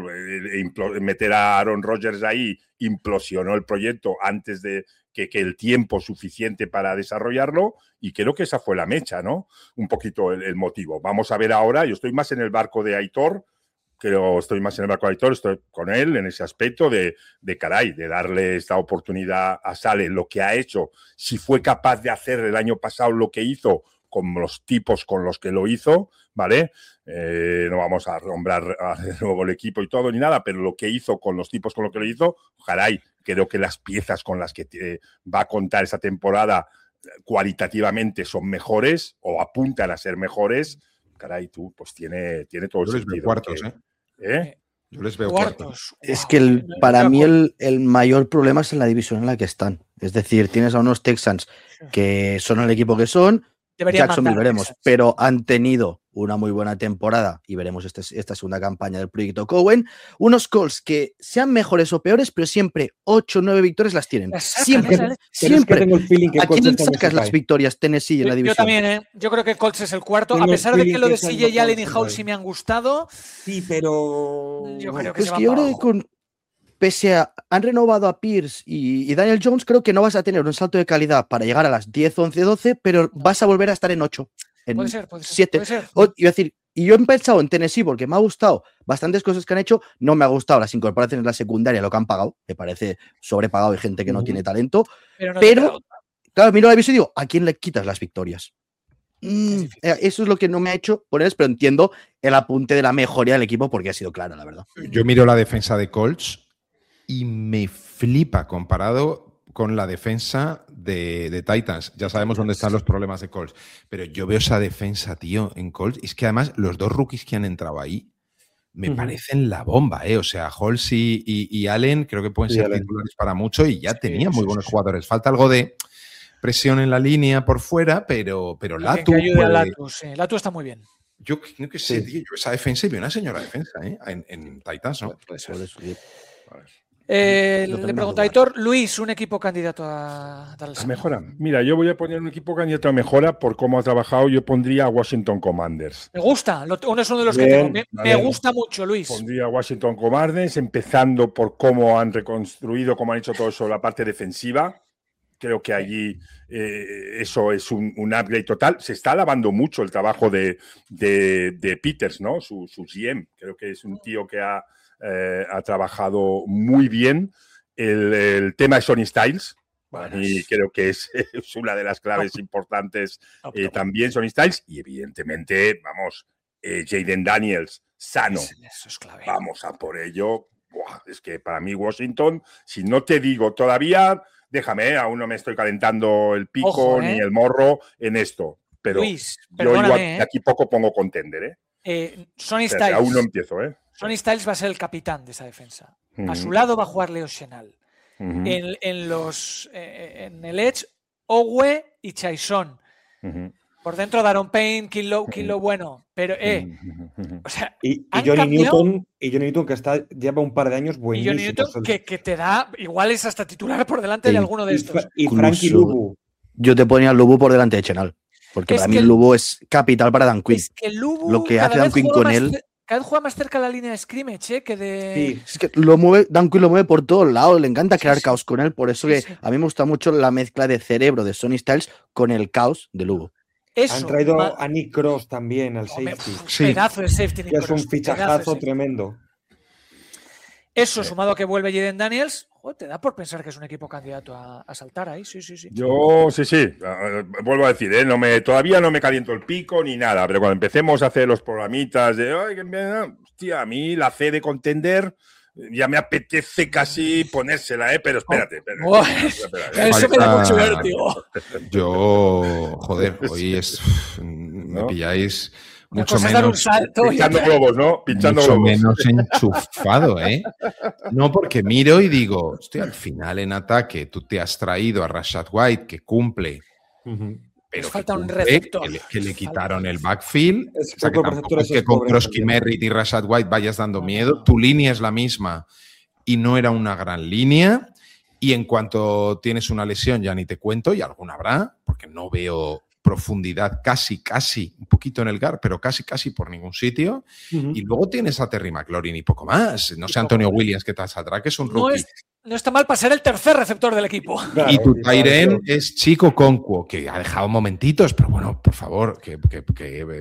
meter a Aaron Rodgers ahí implosionó el proyecto antes de que, que el tiempo suficiente para desarrollarlo, y creo que esa fue la mecha, ¿no? Un poquito el, el motivo. Vamos a ver ahora, yo estoy más en el barco de Aitor, creo estoy más en el barco de Aitor, estoy con él en ese aspecto de, de caray, de darle esta oportunidad a Saleh, lo que ha hecho, si fue capaz de hacer el año pasado lo que hizo, con los tipos con los que lo hizo, ¿vale? Eh, no vamos a nombrar de nuevo el equipo y todo ni nada, pero lo que hizo con los tipos con los que lo hizo, caray, creo que las piezas con las que te va a contar esa temporada cualitativamente son mejores o apuntan a ser mejores. Caray, tú, pues tiene, tiene todo el Yo les sentido. veo cuartos, que, ¿eh? ¿eh? Yo les veo cuartos. cuartos. Es que el, para mí el, el mayor problema es en la división en la que están. Es decir, tienes a unos Texans que son el equipo que son. Debería Jacksonville veremos, Texas. pero han tenido una muy buena temporada y veremos este, esta segunda campaña del proyecto Cohen. Unos Colts que sean mejores o peores, pero siempre ocho o nueve victorias las tienen. Las sacan, siempre, ¿eh? siempre. Es que tengo el feeling que ¿A quién Colts está sacas muy las victorias Tennessee en la Yo, división? yo también, ¿eh? Yo creo que Colts es el cuarto, Tengo a pesar de feeling que lo que de es el C J Allen y Colts, Howell vale. sí me han gustado. Sí, pero... Yo creo que Pues se va que yo para creo que abajo. con, pese a han renovado a Pierce y, y Daniel Jones, creo que no vas a tener un salto de calidad para llegar a las diez, once, doce, pero vas a volver a estar en ocho. En Puede ser, puede ser. siete. Puede ser. O, iba a decir, y yo he pensado en Tennessee porque me ha gustado bastantes cosas que han hecho. No me ha gustado las incorporaciones en la secundaria, lo que han pagado. Me parece sobrepagado y gente que no Ujú. tiene talento. Pero, no te Pero, queda otra. claro, miro la división y digo, ¿a quién le quitas las victorias? Es Mm, difícil. eh, eso es lo que no me ha hecho poner, pero entiendo el apunte de la mejoría del equipo porque ha sido claro, la verdad. Yo miro la defensa de Colts y me flipa comparado con la defensa de, de Titans. Ya sabemos dónde están los problemas de Colts. Pero yo veo esa defensa, tío, en Colts. Y es que además los dos rookies que han entrado ahí me Ujú. parecen la bomba, ¿eh? O sea, Holtz y, y- y Allen creo que pueden Y ser Allen. titulares para mucho y ya Sí, tenían muy sí, buenos sí, sí. jugadores. Falta algo de presión en la línea por fuera, pero, pero Alguien Latu que ayude a puede- Latu, sí. Latu está muy bien. Yo creo que sé, Sí. tío, yo esa defensa y veo una señora defensa, ¿eh? En, en Titans, ¿no? Puede ser. Por eso, sí. Eh, Lo le tenemos pregunta a igual. Aitor, Luis, un equipo candidato a darle el La salto. mejora. Mira, yo voy a poner un equipo candidato a mejora por cómo ha trabajado. Yo pondría a Washington Commanders. Me gusta, lo- uno es uno de los que Bien, tengo. Me, vale. me gusta mucho, Luis. Pondría a Washington Commanders, empezando por cómo han reconstruido, cómo han hecho todo eso, la parte defensiva. Creo que allí eh, eso es un, un upgrade total. Se está alabando mucho el trabajo de, de, de Peters, ¿no? Su, su G M. Creo que es un tío que ha, eh, ha trabajado muy bien. El, el tema de Sonny Styles, para mí creo que es, es una de las claves importantes Top, eh, top. también Sonny Styles. Y evidentemente, vamos, eh, Jaden Daniels, sano. Eso, eso es clave. Vamos a por ello. Buah, es que para mí Washington, si no te digo todavía, déjame, eh, aún no me estoy calentando el pico Ojo, ni eh. el morro en esto. Pero Luis, yo perdóname, igual eh. de aquí poco pongo contender, ¿eh? Eh, Sonny O sea, que Styles. aún no empiezo, ¿eh? Sonny Styles va a ser el capitán de esa defensa. A Ujú. su lado va a jugar Leo Chenal. Ujú, En, en los, eh, en el Edge, Owe y Chaisson. ujú, Por dentro, Daron Payne, Kilo, Kilo bueno. Pero, eh, ujú, ujú. o sea, Y, y han Johnny cambiado- Newton, y Johnny Newton que está, lleva un par de años y buenísimo. Johnny Newton, que, que te da, igual es hasta titular por delante de Sí. alguno de y, estos. Fra- y Incluso- Frankie Lubu. Yo te ponía al Lubu por delante de Chenal. Porque Es para que mí el el- Lubu es capital para Dan Quinn. Es que Lubu Lo que cada hace Dan vez Quinn juega con más él- cer- Cada vez juega más cerca de la línea de scrimmage, ¿eh? Que de... Sí. Es que lo mueve, Dan Quinn lo mueve por todos lados, le encanta Sí, crear sí. caos con él, por eso Sí, que sí. a mí me gusta mucho la mezcla de cerebro de Sonny Styles con el caos de Lugo. Eso, Han traído ma- a Nick Cross también al hombre, safety, pf, Sí. pedazo de safety. que Nick es un Cross, pedazo de fichajazo safety. tremendo. Eso, sumado a que vuelve Jaden Daniels, joder, te da por pensar que es un equipo candidato a, a saltar ahí. Sí, sí, sí. Yo, sí, sí, eh, vuelvo a decir, ¿eh? no me, todavía no me caliento el pico ni nada, pero cuando empecemos a hacer los programitas de, ay, que me- hostia, a mí la C de contender ya me apetece casi ponérsela, ¿eh? Pero espérate, espérate, Oh, espérate, espérate. Eso me da Falta- mucho vértigo. Yo, joder, hoy es. Me ¿No? pilláis Una mucho cosa es dar un menos. salto y Pinchando otra- globos, ¿no? Pinchando mucho globos. menos enchufado, ¿eh? No, porque miro y digo, hostia, al final en ataque tú te has traído a Rashad White que cumple, Ujú. pero Nos que, falta un cumple, receptor. que le, que le Falta quitaron un el backfield. Es O sea, que poco tampoco receptores es que es con pobre Krosky también. Merritt y Rashad White vayas dando miedo. Tu línea es la misma y no era una gran línea. Y en cuanto tienes una lesión, ya ni te cuento, y alguna habrá, porque no veo profundidad casi, casi, un poquito en el G A R, pero casi, casi por ningún sitio. Uh-huh. Y luego tienes a Terry McLaurin y poco más. No sé Antonio Williams qué tal saldrá, que es un rookie. No, es, no está mal para ser el tercer receptor del equipo. Claro, y tu tight end es Chico Conquo, que ha dejado momentitos, pero bueno, por favor, que... que, que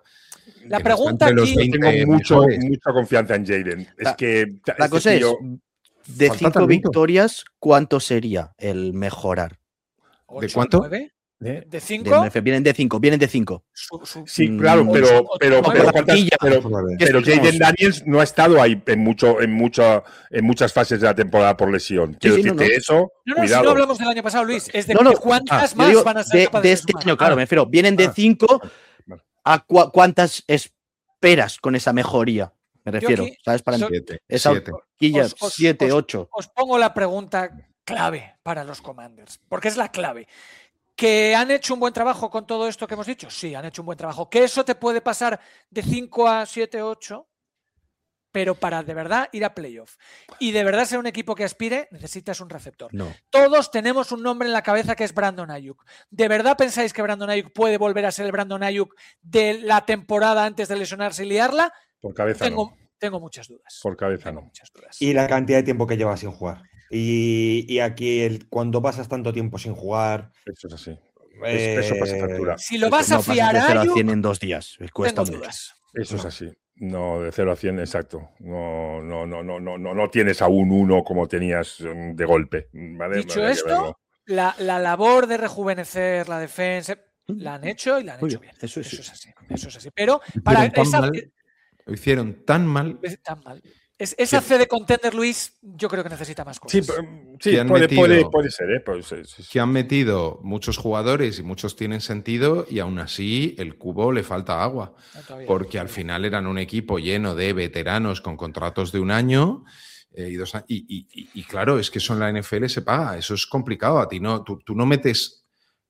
la que pregunta aquí... Tengo mucho, mucha confianza en Jayden. Es que... La este cosa tío, es, de cinco victorias, ¿cuánto sería el mejorar? ¿De cuánto? nueve ¿De, de cinco? De, vienen de cinco, vienen de cinco. Sí, claro, pero, pero, pero, pero, pero Jayden Daniels no ha estado ahí en, mucho, en, mucho, en muchas fases de la temporada por lesión. Quiero sí, sí, decirte no, no. eso. No, no, cuidado. si no hablamos del año pasado, Luis, es de no, no. cuántas ah, más digo, van a ser de, capaces de de este sumar. año, claro, me refiero. Vienen de cinco a cu cuántas esperas con esa mejoría. Me refiero, aquí, ¿sabes? Para siete, esa siete. Quilla, os, os, siete, os, ocho. Os pongo la pregunta clave para los Commanders, porque es la clave. ¿Que han hecho un buen trabajo con todo esto que hemos dicho? Sí, han hecho un buen trabajo. ¿Que eso te puede pasar de cinco a siete, ocho? Pero para de verdad ir a playoff y de verdad ser un equipo que aspire, necesitas un receptor. No. Todos tenemos un nombre en la cabeza que es Brandon Ayuk. ¿De verdad pensáis que Brandon Ayuk puede volver a ser el Brandon Ayuk de la temporada antes de lesionarse y liarla? Por cabeza tengo, no. Tengo muchas dudas. Por cabeza tengo no. Muchas dudas. Y la cantidad de tiempo que lleva sin jugar. Y, y aquí, el, cuando pasas tanto tiempo sin jugar... Eso es así. Eh, eso pasa factura. Si lo vas no a fiar de cero a Ayuk, a cien en dos días. Cuesta tengo mucho. dudas. Eso no. es así. No, de cero a cien, exacto. No, no, no, no, no, no, no tienes a un uno como tenías de golpe. ¿Vale? Dicho esto, la, la labor de rejuvenecer la defensa la han hecho y la han Muy hecho bien. bien. Eso es, eso es así. Eso es así. Pero para tan esa... mal, lo hicieron tan mal. Tan mal. Es, esa C de contender, Luis, yo creo que necesita más cosas. Sí, sí puede, metido, puede, puede ser. ¿eh? Puede ser sí, sí. Que han metido muchos jugadores y muchos tienen sentido y aún así el cubo le falta agua. No, porque al final eran un equipo lleno de veteranos con contratos de un año eh, y, dos, y, y, y, y claro, es que eso en la N F L se paga. Eso es complicado. A ti no, tú, tú no metes...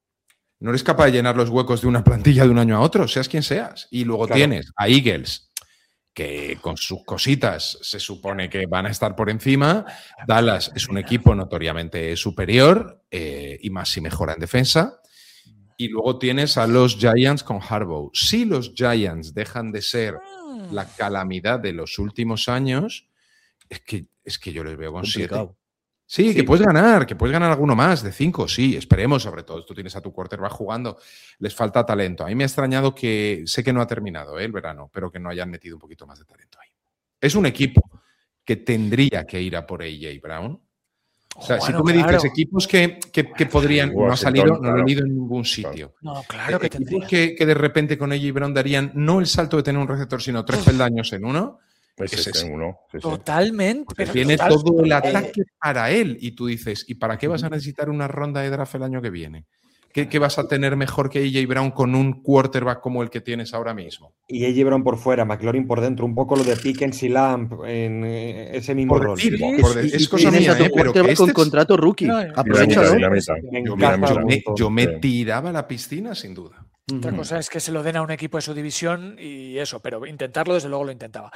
No eres capaz de llenar los huecos de una plantilla de un año a otro, seas quien seas. Y luego claro. tienes a Eagles, que con sus cositas se supone que van a estar por encima. Dallas es un equipo notoriamente superior eh, y más si mejora en defensa. Y luego tienes a los Giants con Harbaugh. Si los Giants dejan de ser la calamidad de los últimos años, es que, es que yo les veo con siete. Sí, sí, que puedes ganar, que puedes ganar alguno más de cinco, sí, esperemos, sobre todo. Tú tienes a tu quarterback jugando, les falta talento. A mí me ha extrañado que, sé que no ha terminado ¿eh, el verano, pero que no hayan metido un poquito más de talento ahí. Es un equipo que tendría que ir a por A J Brown. O sea, bueno, si tú me claro. dices equipos que, que, que podrían, no ha salido, no lo he leído en ningún sitio. No, claro que equipos que, que de repente con A J Brown darían no el salto de tener un receptor, sino tres peldaños en uno. Pues es ese. Uno. Sí, sí. Totalmente. Pero tiene total, todo el ataque eh, para él. Y tú dices, ¿y para qué vas a necesitar una ronda de draft el año que viene? ¿Qué, qué vas a tener mejor que A J Brown con un quarterback como el que tienes ahora mismo? Y A J Brown por fuera, McLaurin por dentro, un poco lo de Pickens y Lamp en eh, ese mismo por rol. Decir, por de, es cosa mía, eh, pero que con este contrato rookie. No, Aprovechalo. Yo, yo, me, yo me tiraba a la piscina sin duda. Otra cosa es que se lo den a un equipo de su división y eso, pero intentarlo desde luego lo intentaba.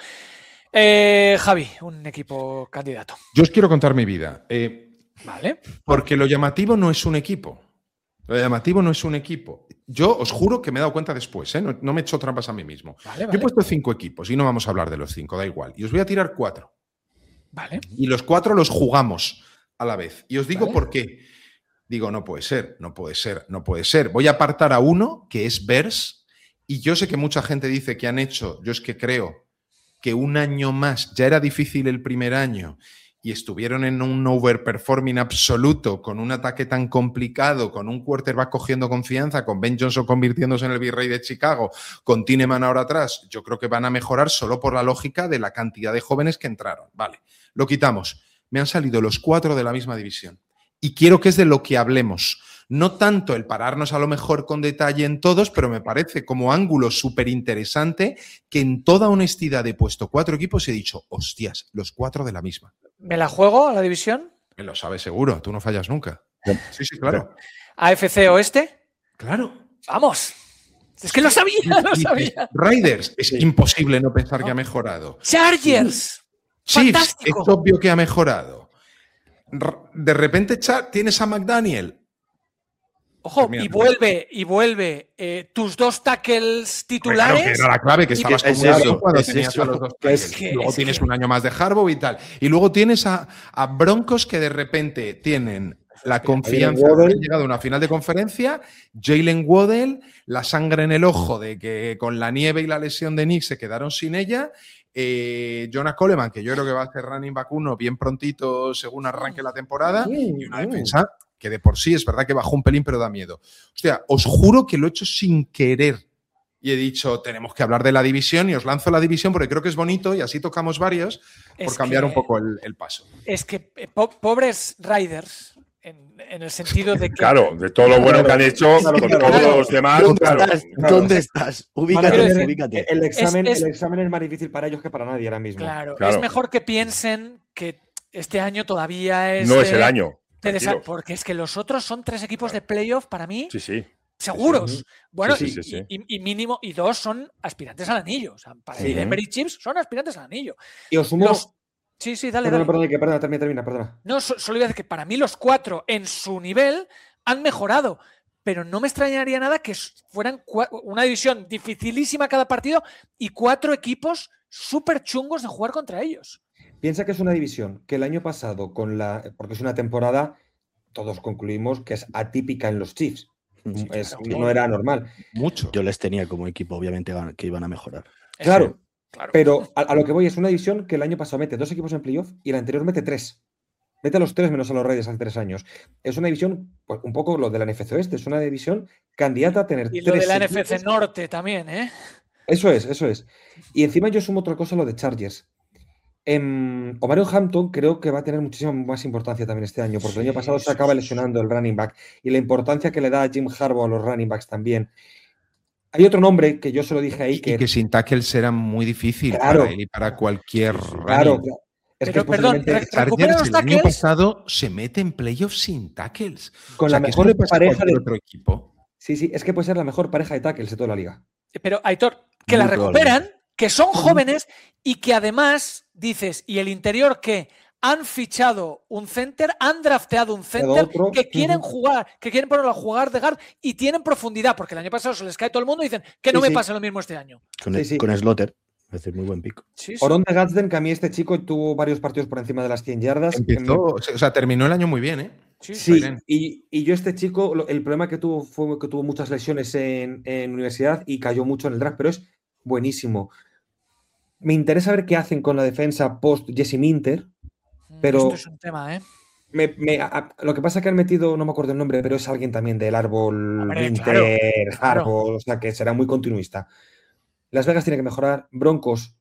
Eh, Javi, un equipo candidato. Yo os quiero contar mi vida. Eh, vale. Porque lo llamativo no es un equipo. Lo llamativo no es un equipo. Yo os juro que me he dado cuenta después, ¿eh? no, no me he hecho trampas a mí mismo. Vale, vale. Yo he puesto cinco equipos y no vamos a hablar de los cinco, da igual. Y os voy a tirar cuatro. Vale. Y los cuatro los jugamos a la vez. Y os digo vale. por qué. Digo, no puede ser, no puede ser, no puede ser. Voy a apartar a uno, que es Bears. Y yo sé que mucha gente dice que han hecho, yo es que creo que un año más, ya era difícil el primer año, y estuvieron en un overperforming absoluto, con un ataque tan complicado, con un quarterback cogiendo confianza, con Ben Johnson convirtiéndose en el virrey de Chicago, con Tineman ahora atrás, yo creo que van a mejorar solo por la lógica de la cantidad de jóvenes que entraron. Vale, lo quitamos. Me han salido los cuatro de la misma división. Y quiero que es de lo que hablemos. No tanto el pararnos a lo mejor con detalle en todos, pero me parece como ángulo súper interesante que en toda honestidad he puesto cuatro equipos y he dicho, hostias, los cuatro de la misma. ¿Me la juego a la división? Me lo sabes seguro, tú no fallas nunca. Sí, sí, claro. ¿A F C Oeste? Claro. ¡Vamos! Es que lo sabía, lo sabía. Raiders, es imposible no pensar que ha mejorado. Chargers. Chiefs, es obvio que ha mejorado. De repente tienes a McDaniel. Ojo, y vuelve, y vuelve eh, tus dos tackles titulares. Claro, que era la clave, que estabas que, como eso, cuando es tenías eso, a los dos que es tackles. que- Luego es tienes que- un año más de Harbaugh y tal. Y luego tienes a, a Broncos que de repente tienen la confianza de haber llegado a una final de conferencia, Jalen Waddell, la sangre en el ojo de que con la nieve y la lesión de Nick se quedaron sin ella, eh, Jonah Coleman, que yo creo que va a hacer running back uno bien prontito según arranque la temporada, y una defensa que de por sí es verdad que bajó un pelín, pero da miedo. Hostia, os juro que lo he hecho sin querer. Y he dicho, tenemos que hablar de la división y os lanzo la división porque creo que es bonito y así tocamos varios por Es cambiar que- un poco el, el paso. Es que eh, po- pobres Riders, en, en el sentido de que. Claro, de todo lo bueno que han hecho Claro, con claro. todos los demás. ¿Dónde Claro, estás? claro. ¿Dónde estás? Van a Ubícate, tener- ubícate. El examen, Es- es- el examen es más difícil para ellos que para nadie ahora mismo. Claro, Claro. es mejor que piensen que este año todavía es. no es de- el año. de desa- tranquilos. porque es que los otros son tres equipos de playoff para mí Sí, sí. seguros. Sí, sí. Bueno, Sí, y- sí, sí, sí. Y, y mínimo, y dos son aspirantes al anillo. O sea, para Sí. mí Denver y Chiefs son aspirantes al anillo. Y os sumo. Los- Sí, sí, dale, Perdona, dale. perdona, que perdona, termina, termina, perdona. No, so- solo iba a decir que para mí los cuatro en su nivel han mejorado, pero no me extrañaría nada que s- fueran cua- una división dificilísima cada partido y cuatro equipos súper chungos de jugar contra ellos. Piensa que es una división que el año pasado, con la, porque es una temporada, todos concluimos que es atípica en los Chiefs. Sí, Es- claro. no era normal. Mucho. Yo les tenía como equipo, obviamente, que iban a mejorar. Claro, claro. pero a, a lo que voy es una división que el año pasado mete dos equipos en playoff y el anterior mete tres. Mete a los tres menos a los Raiders hace tres años. Es una división, pues, un poco lo de la N F C Oeste, es una división candidata a tener Y lo tres de la N F C equipos. Norte también, ¿eh? Eso es, eso es. Y encima yo sumo otra cosa, lo de Chargers. Em, Omarion Hampton creo que va a tener muchísima más importancia también este año, porque el año Sí, pasado se sí, acaba sí, lesionando el running back y la importancia que le da a Jim Harbaugh a los running backs también. Hay otro nombre que yo se lo dije ahí Y, que, y que sin tackles será muy difícil Claro. para él y para cualquier claro, running. claro, es que Pero, es perdón, posiblemente re- recupera Chargers los el año tackles. pasado se mete en playoffs sin tackles. con O sea, la que mejor esto le pasa a pareja cualquier de. otro equipo. Sí, sí, es que puede ser la mejor pareja de tackles de toda la liga. Pero, Aitor, que la Muy recuperan, probablemente. que son jóvenes y que además, dices, y el interior que han fichado un center, han drafteado un center otro, que quieren ujú. jugar, que quieren ponerlo a jugar de guard y tienen profundidad, porque el año pasado se les cae todo el mundo y dicen que no Sí, me sí. pase lo mismo este año. Con, Sí, sí. con Slaughter. Es decir, muy buen pico. Sí, sí. Oronde Gadsden, que a mí este chico tuvo varios partidos por encima de las cien yardas. Empezó, o sea, terminó el año muy bien, ¿eh? Sí, Sí, Tyren. y, y yo este chico, lo- el problema que tuvo fue que tuvo muchas lesiones en, en universidad y cayó mucho en el draft, pero es buenísimo. Me interesa ver qué hacen con la defensa post Jesse Minter. pero- Esto es un tema, ¿eh? Me- me- a- a- lo que pasa es que han metido, no me acuerdo el nombre, pero es alguien también del árbol Hombre, Minter, claro, claro. Harbaugh, o sea que será muy continuista. Las Vegas tiene que mejorar. Broncos.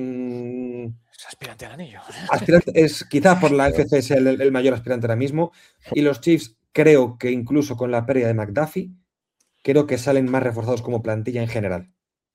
mm, Es aspirante al anillo. aspirante- es, quizá por la F C es el, el mayor aspirante ahora mismo. Y los Chiefs, creo que incluso con la pérdida de McDuffie, creo que salen más reforzados como plantilla en general.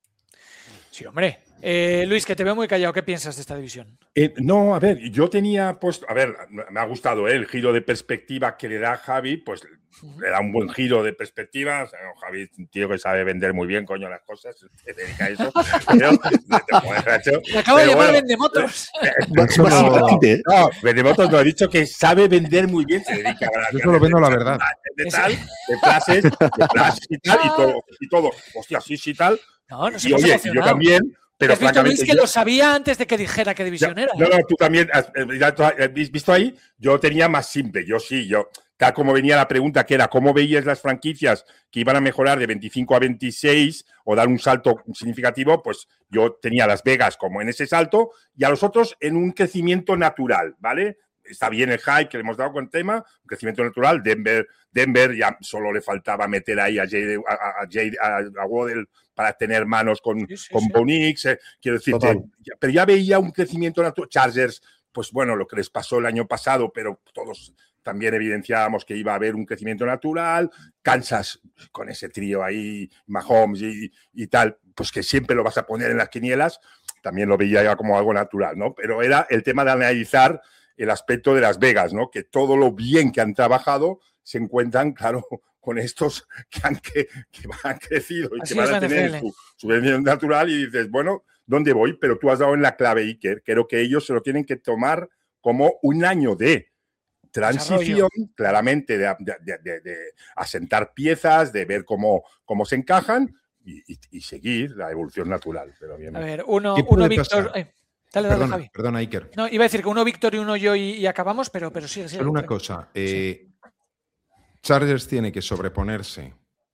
Sí, hombre. Eh, Luis, que te veo muy callado. ¿Qué piensas de esta división? Eh, no, a ver, yo tenía puesto, a ver, me ha gustado, ¿eh? El giro de perspectiva que le da Javi, pues le da un buen giro de perspectiva. O sea, no, Javi es un tío que sabe vender muy bien, coño, las cosas, se dedica a eso. Pero, macho, Me acabo de pero llamar bueno, Vendemotos. Eso no- Básicamente, ¿eh? No, Vendemotos no ha dicho que sabe vender muy bien, se dedica a Yo solo vendo la verdad. de tal, de frases, de frases y tal, y todo, y todo. Hostia, sí, sí, tal. No, no se Y oye, y yo también, pero ¿Has visto, francamente. Luis, que yo- lo sabía antes de que dijera qué división Ya, era? No, ¿eh? no, tú también, has, eh, ya tú has visto ahí, yo tenía más simple, yo sí, yo, tal como venía la pregunta que era, ¿cómo veías las franquicias que iban a mejorar de veinticinco a veintiséis o dar un salto significativo? Pues yo tenía a Las Vegas como en ese salto y a los otros en un crecimiento natural, ¿vale? Está bien el hype que le hemos dado con el tema, un crecimiento natural, Denver, Denver ya solo le faltaba meter ahí a Jade, a, a, a, Jade, a, a Waddell para tener manos con, Sí, sí, con sí. Bo Nix, eh, quiero decir, Total. pero ya veía un crecimiento natural. Chargers, pues bueno, lo que les pasó el año pasado, pero todos también evidenciábamos que iba a haber un crecimiento natural. Kansas, con ese trío ahí, Mahomes y, y tal, pues que siempre lo vas a poner en las quinielas, también lo veía ya como algo natural, ¿no? Pero era el tema de analizar el aspecto de Las Vegas, ¿no? Que todo lo bien que han trabajado se encuentran, claro, con estos que han, que, que han crecido y Así que van es a la tener N F L. su, su crecimiento natural y dices, bueno, ¿dónde voy? Pero tú has dado en la clave, Iker. Creo que ellos se lo tienen que tomar como un año de transición, desarrollo. claramente, de, de, de, de, de asentar piezas, de ver cómo, cómo se encajan y, y, y seguir la evolución natural. Pero bien. A ver, uno, uno Víctor. Eh, dale, dale, perdona, Javi. Perdona, Iker. No, iba a decir que uno Víctor y uno yo y, y acabamos, pero, pero sí, sí. Solo una cosa. Eh, sí. Chargers tiene que sobreponerse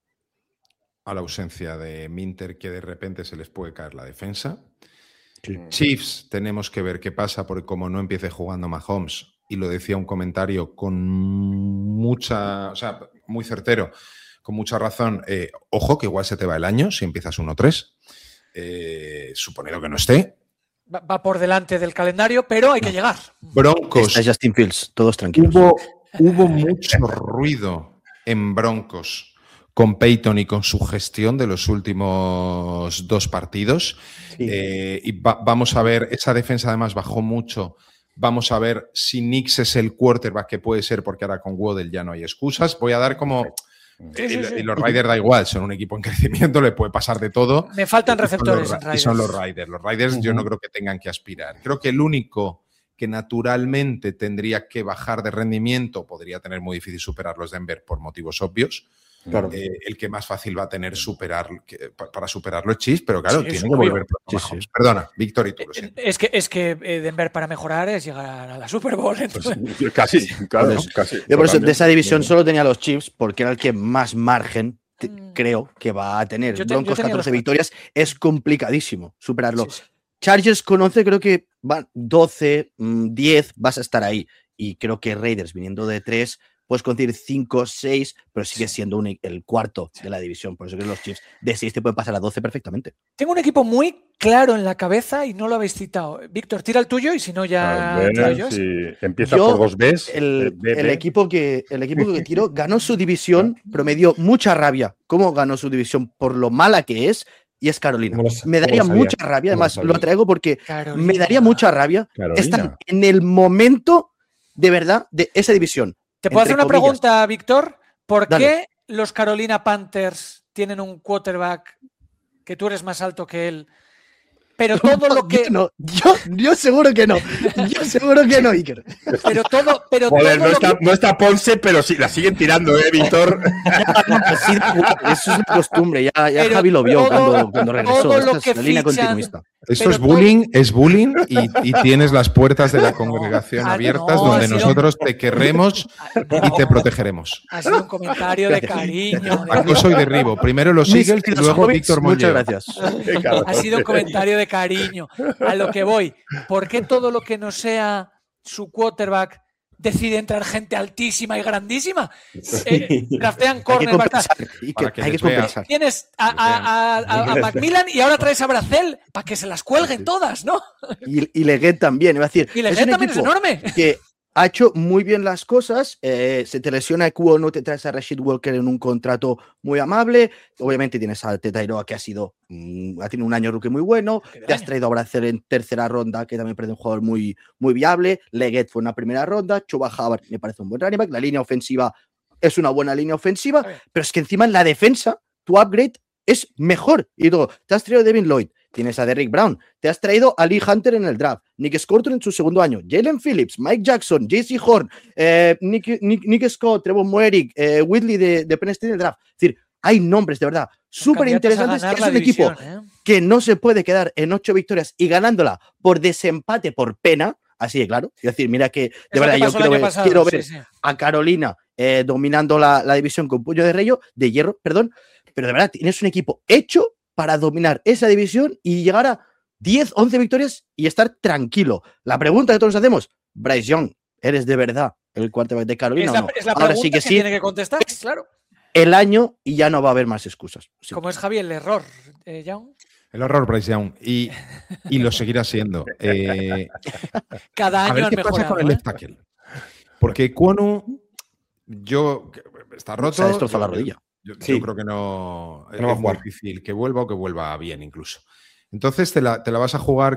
a la ausencia de Minter, que de repente se les puede caer la defensa. Sí. Chiefs, tenemos que ver qué pasa, porque como no empiece jugando Mahomes, y lo decía un comentario con mucha, o sea, muy certero, con mucha razón, eh, ojo que igual se te va el año si empiezas uno tres, eh, suponiendo que no esté. Va, va por delante del calendario, pero hay que no. llegar. Broncos. Está Justin Fields, todos tranquilos. Hubo, hubo mucho ruido en Broncos con Peyton y con su gestión de los últimos dos partidos. Sí. Eh, y va, vamos a ver, esa defensa además bajó mucho. Vamos a ver si Nix es el quarterback que puede ser, porque ahora con Waddle ya no hay excusas. Voy a dar como... Sí, sí, sí. Y los Raiders da igual, son un equipo en crecimiento, le puede pasar de todo. Me faltan receptores. Y son los, y son los Raiders. Los Raiders uh-huh. yo no creo que tengan que aspirar. Creo que el único que naturalmente tendría que bajar de rendimiento, podría tener muy difícil superar los Denver por motivos obvios. Claro. Eh, el que más fácil va a tener superar que, para superarlo es Chiefs, pero claro, sí, tiene que volver sí, sí. Perdona, Víctor, y tú lo siento. Es que, es que Denver para mejorar es llegar a la Super Bowl. Pues, casi, claro, pues, casi. Yo por eso de esa división sí. solo tenía los Chiefs, porque era el que más margen te, mm. creo que va a tener. Te, Broncos catorce victorias, es complicadísimo superarlo. Sí, sí. Chargers con once creo que van doce, diez, vas a estar ahí. Y creo que Raiders viniendo de tres... puedes conseguir cinco, seis, pero sigue siendo un, el cuarto de la división. Por eso que los Chiefs de seis te pueden pasar a doce perfectamente. Tengo un equipo muy claro en la cabeza y no lo habéis citado. Víctor, tira el tuyo y si no ya... Ver, tiro yo. Si empieza yo, por dos Bs. El, el, equipo que, el equipo que tiro ganó su división, pero me dio mucha rabia cómo ganó su división por lo mala que es, y es Carolina. Los, me daría mucha rabia, además lo traigo porque Carolina. me daría mucha rabia Carolina. estar en el momento de verdad de esa división. ¿Te puedo hacer una comillas. pregunta, Víctor? ¿Por Dale. qué los Carolina Panthers tienen un quarterback que tú eres más alto que él? Pero todo no, lo que... Yo, no. yo, yo seguro que no. Yo seguro que no, Iker. Pero todo... Pero Joder, todo no, está, que... no está Ponce, pero sí, la siguen tirando, ¿eh, Víctor? Sí, eso es una costumbre. Ya, ya Javi lo vio todo, cuando, cuando regresó. Esta es la fichan, línea continuista. Esto es bullying, todo... es bullying y, y tienes las puertas de la congregación no, abiertas no, donde nosotros un... te querremos no, y te protegeremos. Ha sido un comentario de cariño. Acoso y derribo. Primero los Eagles y luego Víctor Mollero. Muchas gracias. Ha sido un comentario de cariño. A lo que voy. ¿Por qué todo lo que no sea su quarterback decide entrar gente altísima y grandísima? Eh, draftean cornerbacks. Hay que, hay que compensar. Tienes a, a, a, a, a Macmillan y ahora traes a Bracel para que se las cuelguen todas, ¿no? Y, y Leggett también, iba a decir. Y Leggett también es enorme. Que ha hecho muy bien las cosas. Eh, se te lesiona Equo, no te traes a Rashid Walker en un contrato muy amable. Obviamente tienes a Teta Iroa, que ha sido mmm, ha tenido un año rookie muy bueno. Te año. has traído a Bracel en tercera ronda, que también parece un jugador muy, muy viable. Leggett fue una primera ronda. Chuba Hubbard me parece un buen running back. La línea ofensiva es una buena línea ofensiva, pero es que encima en la defensa tu upgrade es mejor. Y luego te has traído a Devin Lloyd. Tienes a Derrick Brown, te has traído a Lee Hunter en el draft, Nick Scotton en su segundo año, Jalen Phillips, Mike Jackson, J C Horn, eh, Nick, Nick, Nick Scott, Trevor Moerick, eh, Whitley de, de Penn State en el draft. Es decir, hay nombres de verdad súper interesantes. Es un división, equipo ¿eh? que no se puede quedar en ocho victorias y ganándola por desempate, por pena. Así de claro. Es decir, mira que de Eso verdad yo quiero ver, pasado, quiero sí, ver sí. a Carolina eh, dominando la, la división con puño de, rello, de hierro, perdón. Pero de verdad tienes un equipo hecho para dominar esa división y llegar a diez, once victorias y estar tranquilo. La pregunta que todos nos hacemos, Bryce Young, ¿eres de verdad el quarterback de Carolina es la, o no? Es la Ahora sí que, que sí. Tiene que contestar, claro. El año y ya no va a haber más excusas. Sí. Como es Javi el error, eh, Young. El error, Bryce Young. Y, y lo seguirá siendo. Eh, Cada año a ver qué mejorado, pasa con el ¿eh? left tackle. Porque Kwonu, yo, está roto. Se ha destrozado la rodilla. Yo, sí. yo creo que no, no es muy difícil que vuelva o que vuelva bien incluso. Entonces te la, te la vas a jugar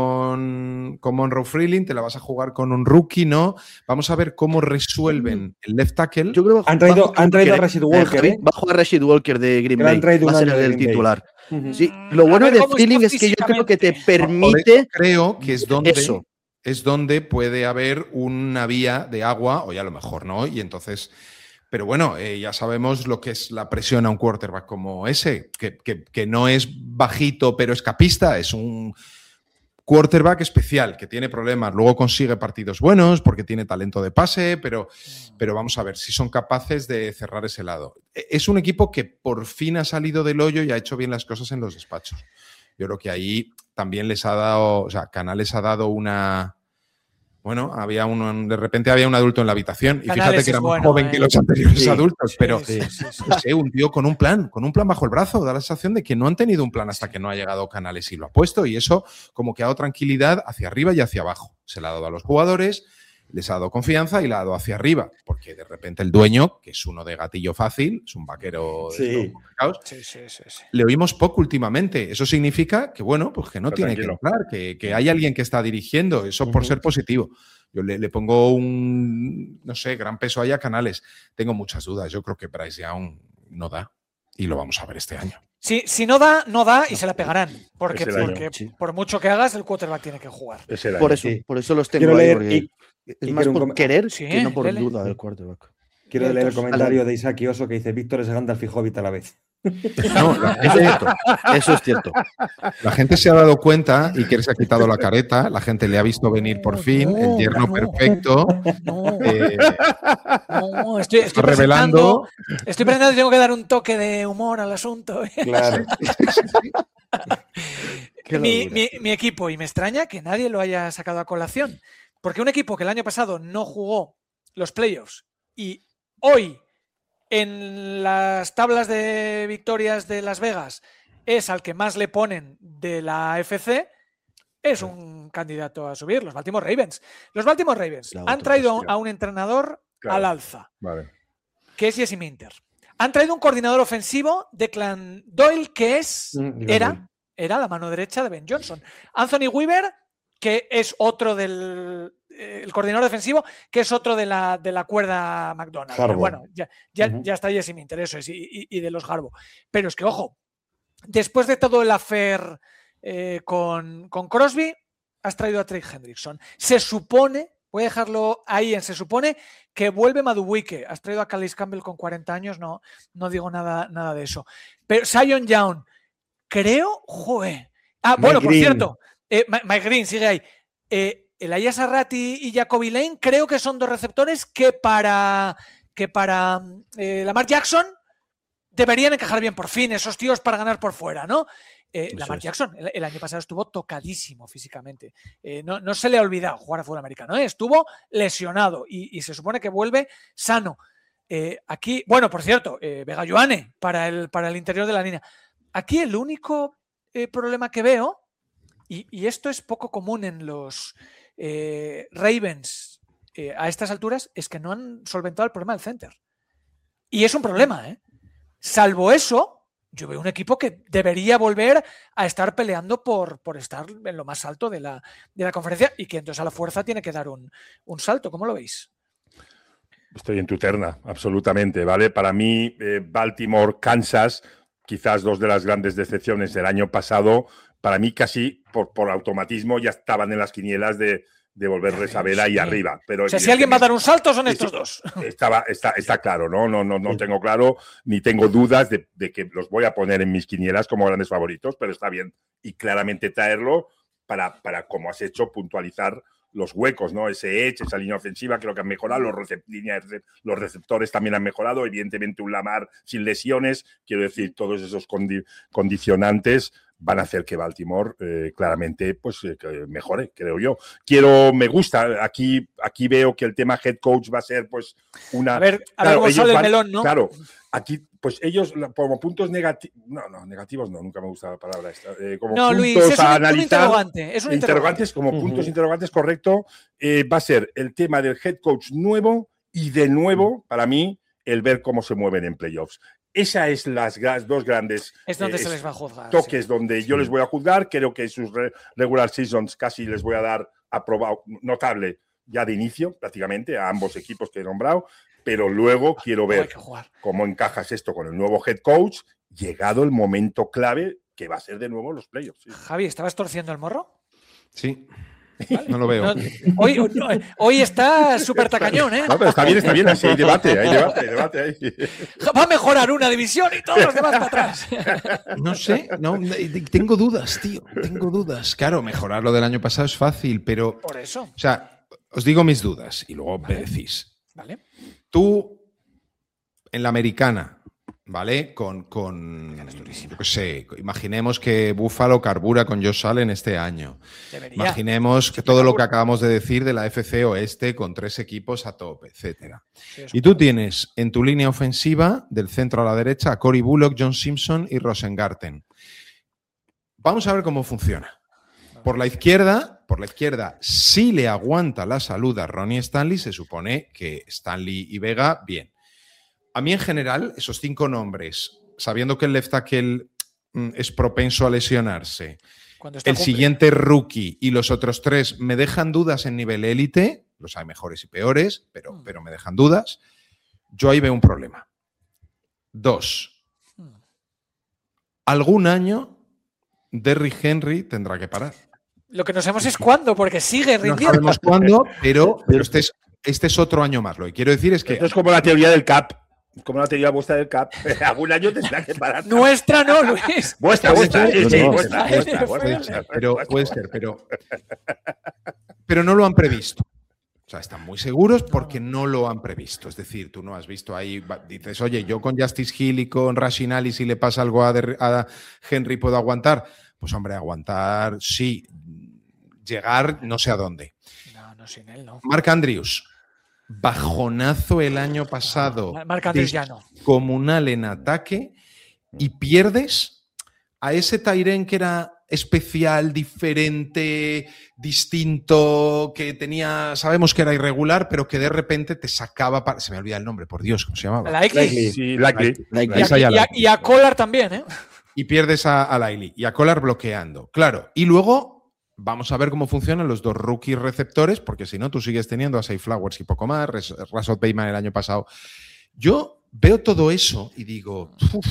con, con Monroe Freeling, te la vas a jugar con un rookie, ¿no? Vamos a ver cómo resuelven el left tackle. Yo creo que han traído, han traído a Rashid Walker. ¿eh? Va a jugar Rashid Walker de Green Bay. Va a ser el titular. Uh-huh. Sí, lo bueno de Freeling es que yo creo que te permite creo que es donde eso. es donde puede haber una vía de agua, o ya a lo mejor no, y entonces... Pero bueno, eh, ya sabemos lo que es la presión a un quarterback como ese, que, que, que no es bajito pero escapista, es un quarterback especial que tiene problemas, luego consigue partidos buenos porque tiene talento de pase, pero, pero vamos a ver si son capaces de cerrar ese lado. Es un equipo que por fin ha salido del hoyo y ha hecho bien las cosas en los despachos. Yo creo que ahí también les ha dado, o sea, Canales ha dado una... Bueno, había uno, de repente había un adulto en la habitación y Canales fíjate que era más bueno, joven eh. que los anteriores Sí, adultos, sí, pero sí, sí, sí. no sé, un tío con un plan, con un plan bajo el brazo, da la sensación de que no han tenido un plan hasta que no ha llegado Canales y lo ha puesto, y eso como que ha dado tranquilidad hacia arriba y hacia abajo. Se le ha dado a los jugadores, les ha dado confianza y la ha dado hacia arriba, porque de repente el dueño, que es uno de gatillo fácil, es un vaquero de Sí. estos complicados, Sí, sí, sí, sí. le oímos poco últimamente. Eso significa que, bueno, pues que no Está tiene tranquilo. que entrar, que, que hay alguien que está dirigiendo. Eso por Ujú. ser positivo. Yo le, le pongo un, no sé, gran peso ahí a Canales. Tengo muchas dudas. Yo creo que Bryce Young no da y lo vamos a ver este año. Si, si no da, no da y se la pegarán. Porque, Es el año. porque Sí. por mucho que hagas, el quarterback tiene que jugar. Es el Por año. eso, Sí. por eso los tengo Quiero ahí, leer porque y- es y más quiero un por com- querer Sí, que no por lele. duda del quarterback. Quiero leer el Entonces, comentario de Isaac Oso que dice: Víctor es Gandalf y Hobbit a la vez. No, la Eso es gente, cierto. Eso es cierto. la gente se ha dado cuenta y que se ha quitado la careta. La gente le ha visto venir por fin, el yerno No, perfecto. No, Eh, no, estoy, estoy revelando. presentando, estoy presentando y tengo que dar un toque de humor al asunto. Claro. Qué mi, locura. mi- mi equipo, y me extraña que nadie lo haya sacado a colación, porque un equipo que el año pasado no jugó los playoffs y hoy en las tablas de victorias de Las Vegas es al que más le ponen de la A F C, es un candidato a subir, los Baltimore Ravens. Los Baltimore Ravens La han otra traído cuestión. a un entrenador Claro. al alza, Vale. que es Jesse Minter. Han traído un coordinador ofensivo, Declan Doyle, que es, Mm, Declan era, Doyle. era la mano derecha de Ben Johnson. Anthony Weaver, que es otro del eh, el coordinador defensivo, que es otro de la, de la cuerda McDonald. Pero Harbaugh. bueno, ya, ya, Ujú. ya está Jesse Minter, eso es, y, y- y de los Harbaugh. Pero es que, ojo, después de todo el affair eh, con, con Crosby, has traído a Trey Hendrickson. Se supone, voy a dejarlo ahí en se supone, que vuelve Madubuike. Has traído a Calais Campbell con cuarenta años, no, no digo nada, nada de eso. Pero Sion Young, creo, joder. Ah, Mike bueno, por Green. cierto, eh, Ma- Mike Green sigue ahí. Eh, Elijah Sarrati y Jacoby Lane creo que son dos receptores que para, que para eh, Lamar Jackson deberían encajar bien por fin, esos tíos para ganar por fuera, ¿no? Eh, Eso Lamar es. Jackson el, el año pasado estuvo tocadísimo físicamente. Eh, no, no se le ha olvidado jugar a fútbol americano, ¿eh? Estuvo lesionado y, y se supone que vuelve sano. Eh, aquí, bueno, por cierto, eh, Vega Ioane para el, para el interior de la línea. Aquí el único eh, problema que veo, y, y esto es poco común en los eh, Ravens eh, a estas alturas, es que no han solventado el problema del center. Y es un problema, ¿eh? Salvo eso, yo veo un equipo que debería volver a estar peleando por, por estar en lo más alto de la, de la conferencia y que entonces a la fuerza tiene que dar un, un salto. ¿Cómo lo veis? Estoy en tu terna, absolutamente, ¿vale? Para mí, eh, Baltimore, Kansas, quizás dos de las grandes decepciones del año pasado, para mí casi por, por automatismo ya estaban en las quinielas de, de volverles a ver ahí Sí. arriba. Pero O sea, si alguien va a dar un salto, son Sí, estos sí. dos. Estaba, está, está claro, ¿no? No, no, no tengo claro, ni tengo dudas de, de que los voy a poner en mis quinielas como grandes favoritos, pero está bien. Y claramente traerlo para, para como has hecho, puntualizar los huecos, ¿no? Ese edge, esa línea ofensiva, creo que han mejorado, los, recep línea de recep los receptores también han mejorado, evidentemente un Lamar sin lesiones, quiero decir, todos esos condi condicionantes van a hacer que Baltimore eh, claramente pues eh, que mejore, creo yo. Quiero, me gusta, aquí, aquí veo que el tema head coach va a ser pues una... A ver, a claro, ver cómo ellos sale el van- melón, ¿no? Claro, aquí pues ellos como puntos negativos, no, no, negativos no, nunca me gusta la palabra esta, eh, como No, puntos Luis, es un, a un analizar, interrogante. Es un interrogante. interrogantes, como Ujú. puntos interrogantes, correcto, eh, va a ser el tema del head coach nuevo y de nuevo, para mí, el ver cómo se mueven en playoffs. Esas es las, las dos grandes Es donde eh, se les va a juzgar. toques sí. donde yo les voy a juzgar. Creo que sus re regular seasons casi les voy a dar aprobado, notable ya de inicio, prácticamente, a ambos equipos que he nombrado. Pero luego quiero Hay ver que jugar. cómo encajas esto con el nuevo head coach, llegado el momento clave que va a ser de nuevo los playoffs. Sí. Javi, ¿estabas torciendo el morro? Sí. Vale. No lo veo. No, hoy, no, hoy está súper tacañón, ¿eh? No, pero está bien, está bien, así hay debate, hay debate, hay debate. Hay... Va a mejorar una división y todos los demás para atrás. No sé, no, tengo dudas, tío. Tengo dudas. Claro, mejorar lo del año pasado es fácil, pero. Por eso. O sea, os digo mis dudas y luego Vale. me decís. Vale. Tú, en la americana, ¿vale? Con, con yo qué sé, imaginemos que Buffalo carbura con Josh Allen este año. Debería. Imaginemos que todo lo que acabamos de decir de la F C Oeste con tres equipos a tope, etcétera. Sí, Y tú tienes en tu línea ofensiva, del centro a la derecha, a Corey Bullock, John Simpson y Rosengarten. Vamos a ver cómo funciona. Por la izquierda, por la izquierda, si le aguanta la salud a Ronnie Stanley, se supone que Stanley y Vega, bien. A mí, en general, esos cinco nombres, sabiendo que el left tackle mm, es propenso a lesionarse, Cuando está el cumplido. siguiente rookie y los otros tres me dejan dudas en nivel élite, los hay mejores y peores, pero, Mm. pero me dejan dudas, yo ahí veo un problema. Dos, Mm. algún año Derrick Henry tendrá que parar. Lo que no sabemos es cuándo, porque sigue No rindiendo. sabemos cuándo, pero, pero este, es, este es otro año más. Lo que quiero decir es que Esto es como la teoría del cap. Como la teoría vuestra del cap. Algún año tendrá que parar. Nuestra no, Luis. Vuestra, vuestra, sí, sí, No, no, vuestra, vuestra, vuestra, vuestra. vuestra. pero puede ser, pero, pero no lo han previsto. O sea, están muy seguros porque no lo han previsto. Es decir, tú no has visto ahí, va- dices, oye, yo con Justice Hill y con Rashinali, si le pasa algo a, Der- a Henry, ¿puedo aguantar? Pues hombre, aguantar, sí. Llegar no sé a dónde. No, no, sin él no. Mark Andrews, bajonazo el año pasado. Marc Andrews ya no. Descomunal en ataque y pierdes a ese Tyren que era especial, diferente, distinto, que tenía, sabemos que era irregular, pero que de repente te sacaba, para, se me olvida el nombre, por Dios, ¿cómo se llamaba? Likely. Sí, likely. Like Y a, Esa ya y la- a- y a Collar también, ¿eh? Y pierdes a, a Laili y a Collar bloqueando. Claro. Y luego vamos a ver cómo funcionan los dos rookies receptores, porque si no, tú sigues teniendo a Say Flowers y poco más, Res- Rashad Bateman el año pasado. Yo veo todo eso y digo, "Uf,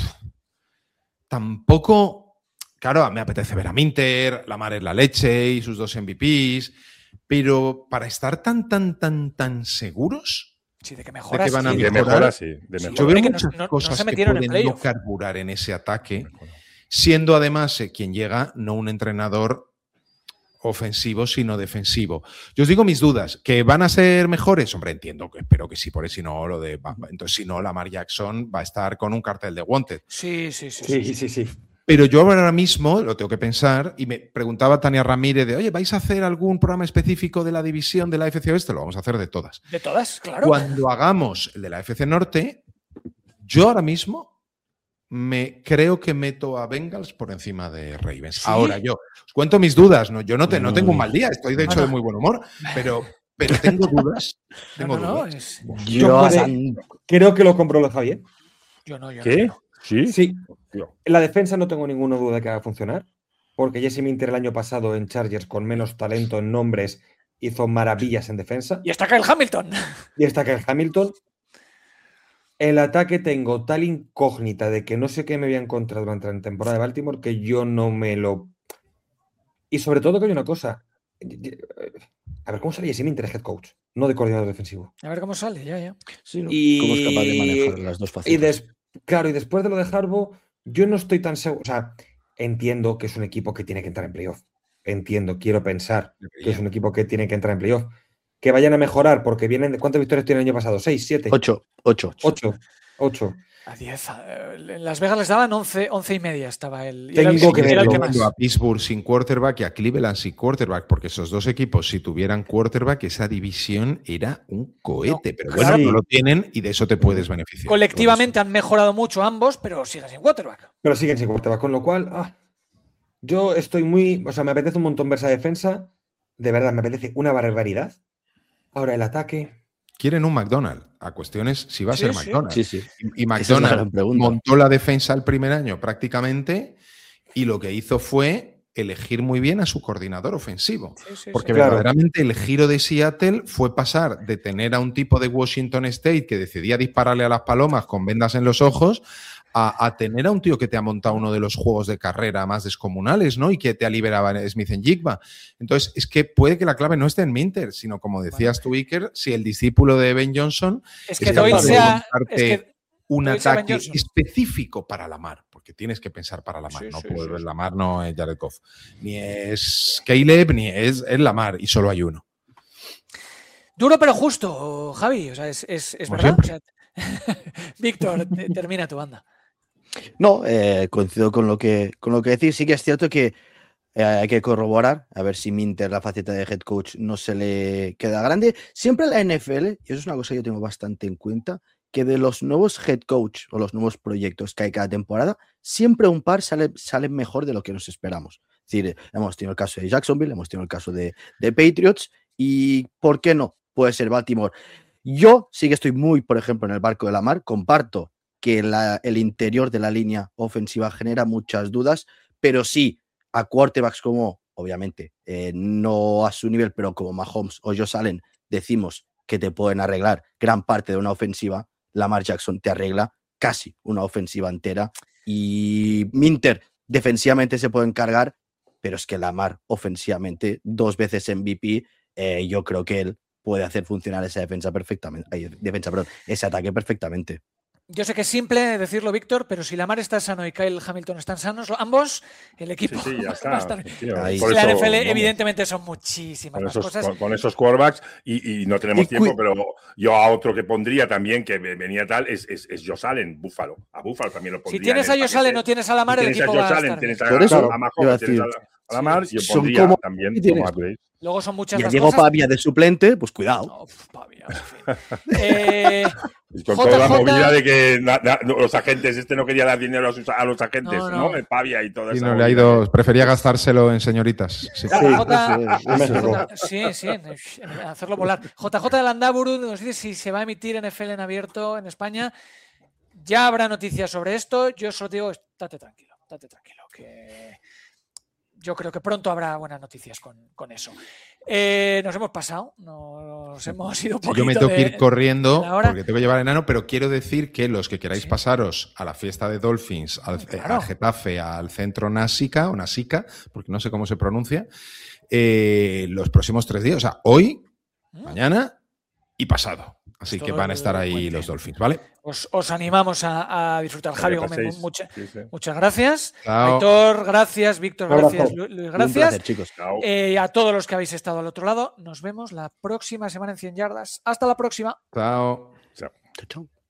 tampoco. Claro, me apetece ver a Minter, la mar es la leche y sus dos M V Ps, pero para estar tan, tan, tan, tan seguros. Sí, de que De mejoras. que van a Sí, sí. de mejorar. mejora, sí. De Sí, mejora. Yo hombre, veo que no- muchas no- no cosas se que metieron en pueden no playoff. carburar en ese ataque, siendo además eh, quien llega no un entrenador ofensivo, sino defensivo. Yo os digo mis dudas, ¿que van a ser mejores? Hombre, entiendo que espero que sí, por eso si no, lo de. Entonces, si no, Lamar Jackson va a estar con un cartel de Wanted. Sí, sí, sí. Sí, sí. sí, sí. Pero yo ahora mismo lo tengo que pensar y me preguntaba Tania Ramírez de, oye, ¿vais a hacer algún programa específico de la división de la F C Oeste? Lo vamos a hacer de todas. De todas, claro. Cuando hagamos el de la F C Norte, yo ahora mismo me creo que meto a Bengals por encima de Ravens. ¿Sí? Ahora yo os cuento mis dudas, no, yo no, te, no tengo un mal día, estoy de hecho No, no. de muy buen humor, pero, pero tengo dudas. No, Tengo no, no, dudas. es- Yo Yo, puede- San- Creo que lo compró lo Javier. yo no, yo ¿Qué? no. ¿Sí? Sí. Tío. En la defensa no tengo ninguna duda de que va a funcionar, porque Jesse Minter el año pasado en Chargers, con menos talento en nombres, hizo maravillas en defensa. Y está Kyle Hamilton. Y está que el Hamilton. En el ataque tengo tal incógnita de que no sé qué me voy a encontrar durante la temporada de Baltimore que yo no me lo. Y sobre todo que hay una cosa. A ver, ¿cómo sale Jesse Minter, head coach? No de coordinador defensivo. A ver cómo sale, ya, ya. sí, ¿no? Y- ¿Cómo es capaz de manejar las dos Y facetas? des- claro, y después de lo de Harbaugh, yo no estoy tan seguro. O sea, entiendo que es un equipo que tiene que entrar en playoff. Entiendo, quiero pensar que es un equipo que tiene que entrar en playoff. Que vayan a mejorar porque vienen de. ¿Cuántas victorias tienen el año pasado? ¿Seis, siete? Ocho, ocho. Ocho. Ocho. A diez. eh, En Las Vegas les daban once, once y media estaba el. y Tengo era el que era el verlo. que más. A Pittsburgh sin quarterback y a Cleveland sin quarterback, porque esos dos equipos, si tuvieran quarterback, esa división era un cohete. Pero bueno, claro. no lo tienen y de eso te puedes beneficiar. Colectivamente han mejorado mucho ambos, pero siguen sin quarterback. Pero siguen sin quarterback, con lo cual. ah, yo estoy muy. O sea, me apetece un montón ver esa defensa. De verdad, me apetece una barbaridad. Ahora el ataque. Quieren un McDonald's. A cuestiones si va a Sí, ser sí. McDonald's. Sí, sí. Y, y Esa es la McDonald's gran pregunta. montó la defensa el primer año prácticamente y lo que hizo fue elegir muy bien a su coordinador ofensivo. Sí, sí, Porque sí. Claro. verdaderamente el giro de Seattle fue pasar de tener a un tipo de Washington State que decidía dispararle a las palomas con vendas en los ojos a, a tener a un tío que te ha montado uno de los juegos de carrera más descomunales, ¿no? Y que te ha liberado a Smith en Jigba. Entonces, es que puede que la clave no esté en Minter, sino como decías tú, Iker, si el discípulo de Ben Johnson es que Doyle sea es que un ataque específico para Lamar, porque tienes que pensar para Lamar, sí, no sí, puede, sí. Lamar no es Jared Goff, ni es Caleb, ni es, es Lamar, y solo hay uno. Duro pero justo, Javi, o sea, es, es, es verdad. O sea, Víctor, termina tu banda. No, eh, coincido con lo que con lo que decís. Sí que es cierto que eh, hay que corroborar, a ver si Minter, la faceta de head coach, no se le queda grande. Siempre en la N F L, y eso es una cosa que yo tengo bastante en cuenta, que de los nuevos head coach o los nuevos proyectos que hay cada temporada, siempre un par salen sale mejor de lo que nos esperamos. Es decir, hemos tenido el caso de Jacksonville, hemos tenido el caso de, de Patriots, y ¿por qué no? Puede ser Baltimore. Yo sí que estoy muy, por ejemplo, en el barco de Lamar, comparto que la, el interior de la línea ofensiva genera muchas dudas, pero sí a quarterbacks como, obviamente, eh, no a su nivel, pero como Mahomes o Josh Allen, decimos que te pueden arreglar gran parte de una ofensiva. Lamar Jackson te arregla casi una ofensiva entera, y Minter defensivamente se puede encargar, pero es que Lamar ofensivamente, dos veces M V P, eh, yo creo que él puede hacer funcionar esa defensa perfectamente, eh, defensa, perdón, ese ataque perfectamente. Yo sé que es simple decirlo, Víctor, pero si Lamar está sano y Kyle Hamilton están sanos, ambos, el equipo sí, sí, ya está, va a estar... tío, Ahí. por la eso, N F L vamos, evidentemente son muchísimas con más esos, cosas. Con, con esos quarterbacks, y, y no tenemos y tiempo, pero yo a otro que pondría también, que venía tal, es, es, es Josh Allen, Búfalo. A Búfalo también lo pondría. Si tienes a Josh Allen, no tienes a Lamar, si el equipo va a Allen, estar tienes bien. a, Por eso, a Mahomes, tienes a, a Lamar, sí, yo pondría como, también como Upgrade. Luego son muchas y más Diego cosas. Pavia de suplente, pues cuidado. No, Pavia, en fin. eh, con J J... toda la movida de que na, na, los agentes, este no quería dar dinero a, sus, a los agentes, ¿no? ¿no? El Pavia y todo eso. Y no le ha ido, prefería gastárselo en señoritas. Sí, J J sí, sí, en, en hacerlo volar. J J de Landaburu nos dice si se va a emitir N F L en abierto en España. Ya habrá noticias sobre esto. Yo solo te digo, estate tranquilo, estate tranquilo, que yo creo que pronto habrá buenas noticias con, con eso. Eh, nos hemos pasado, nos hemos ido un poquito. Yo me tengo de, que ir corriendo porque tengo que llevar enano, pero quiero decir que los que queráis sí. pasaros a la fiesta de Dolphins, al, claro. al Getafe, al centro Nasica, o Nasica, porque no sé cómo se pronuncia, eh, los próximos tres días, o sea, hoy, ¿Mm? mañana y pasado. Así Todo que van a estar ahí puente. Los Dolphins, ¿vale? Os, os animamos a, a disfrutar. Javi Gómez, mucha, sí, sí. muchas gracias. Chao. Aitor, gracias. Víctor, gracias. Luis, gracias. Un placer, chicos. Eh, a todos los que habéis estado al otro lado, nos vemos la próxima semana en cien yardas. Hasta la próxima. Chao. Chao. Chao.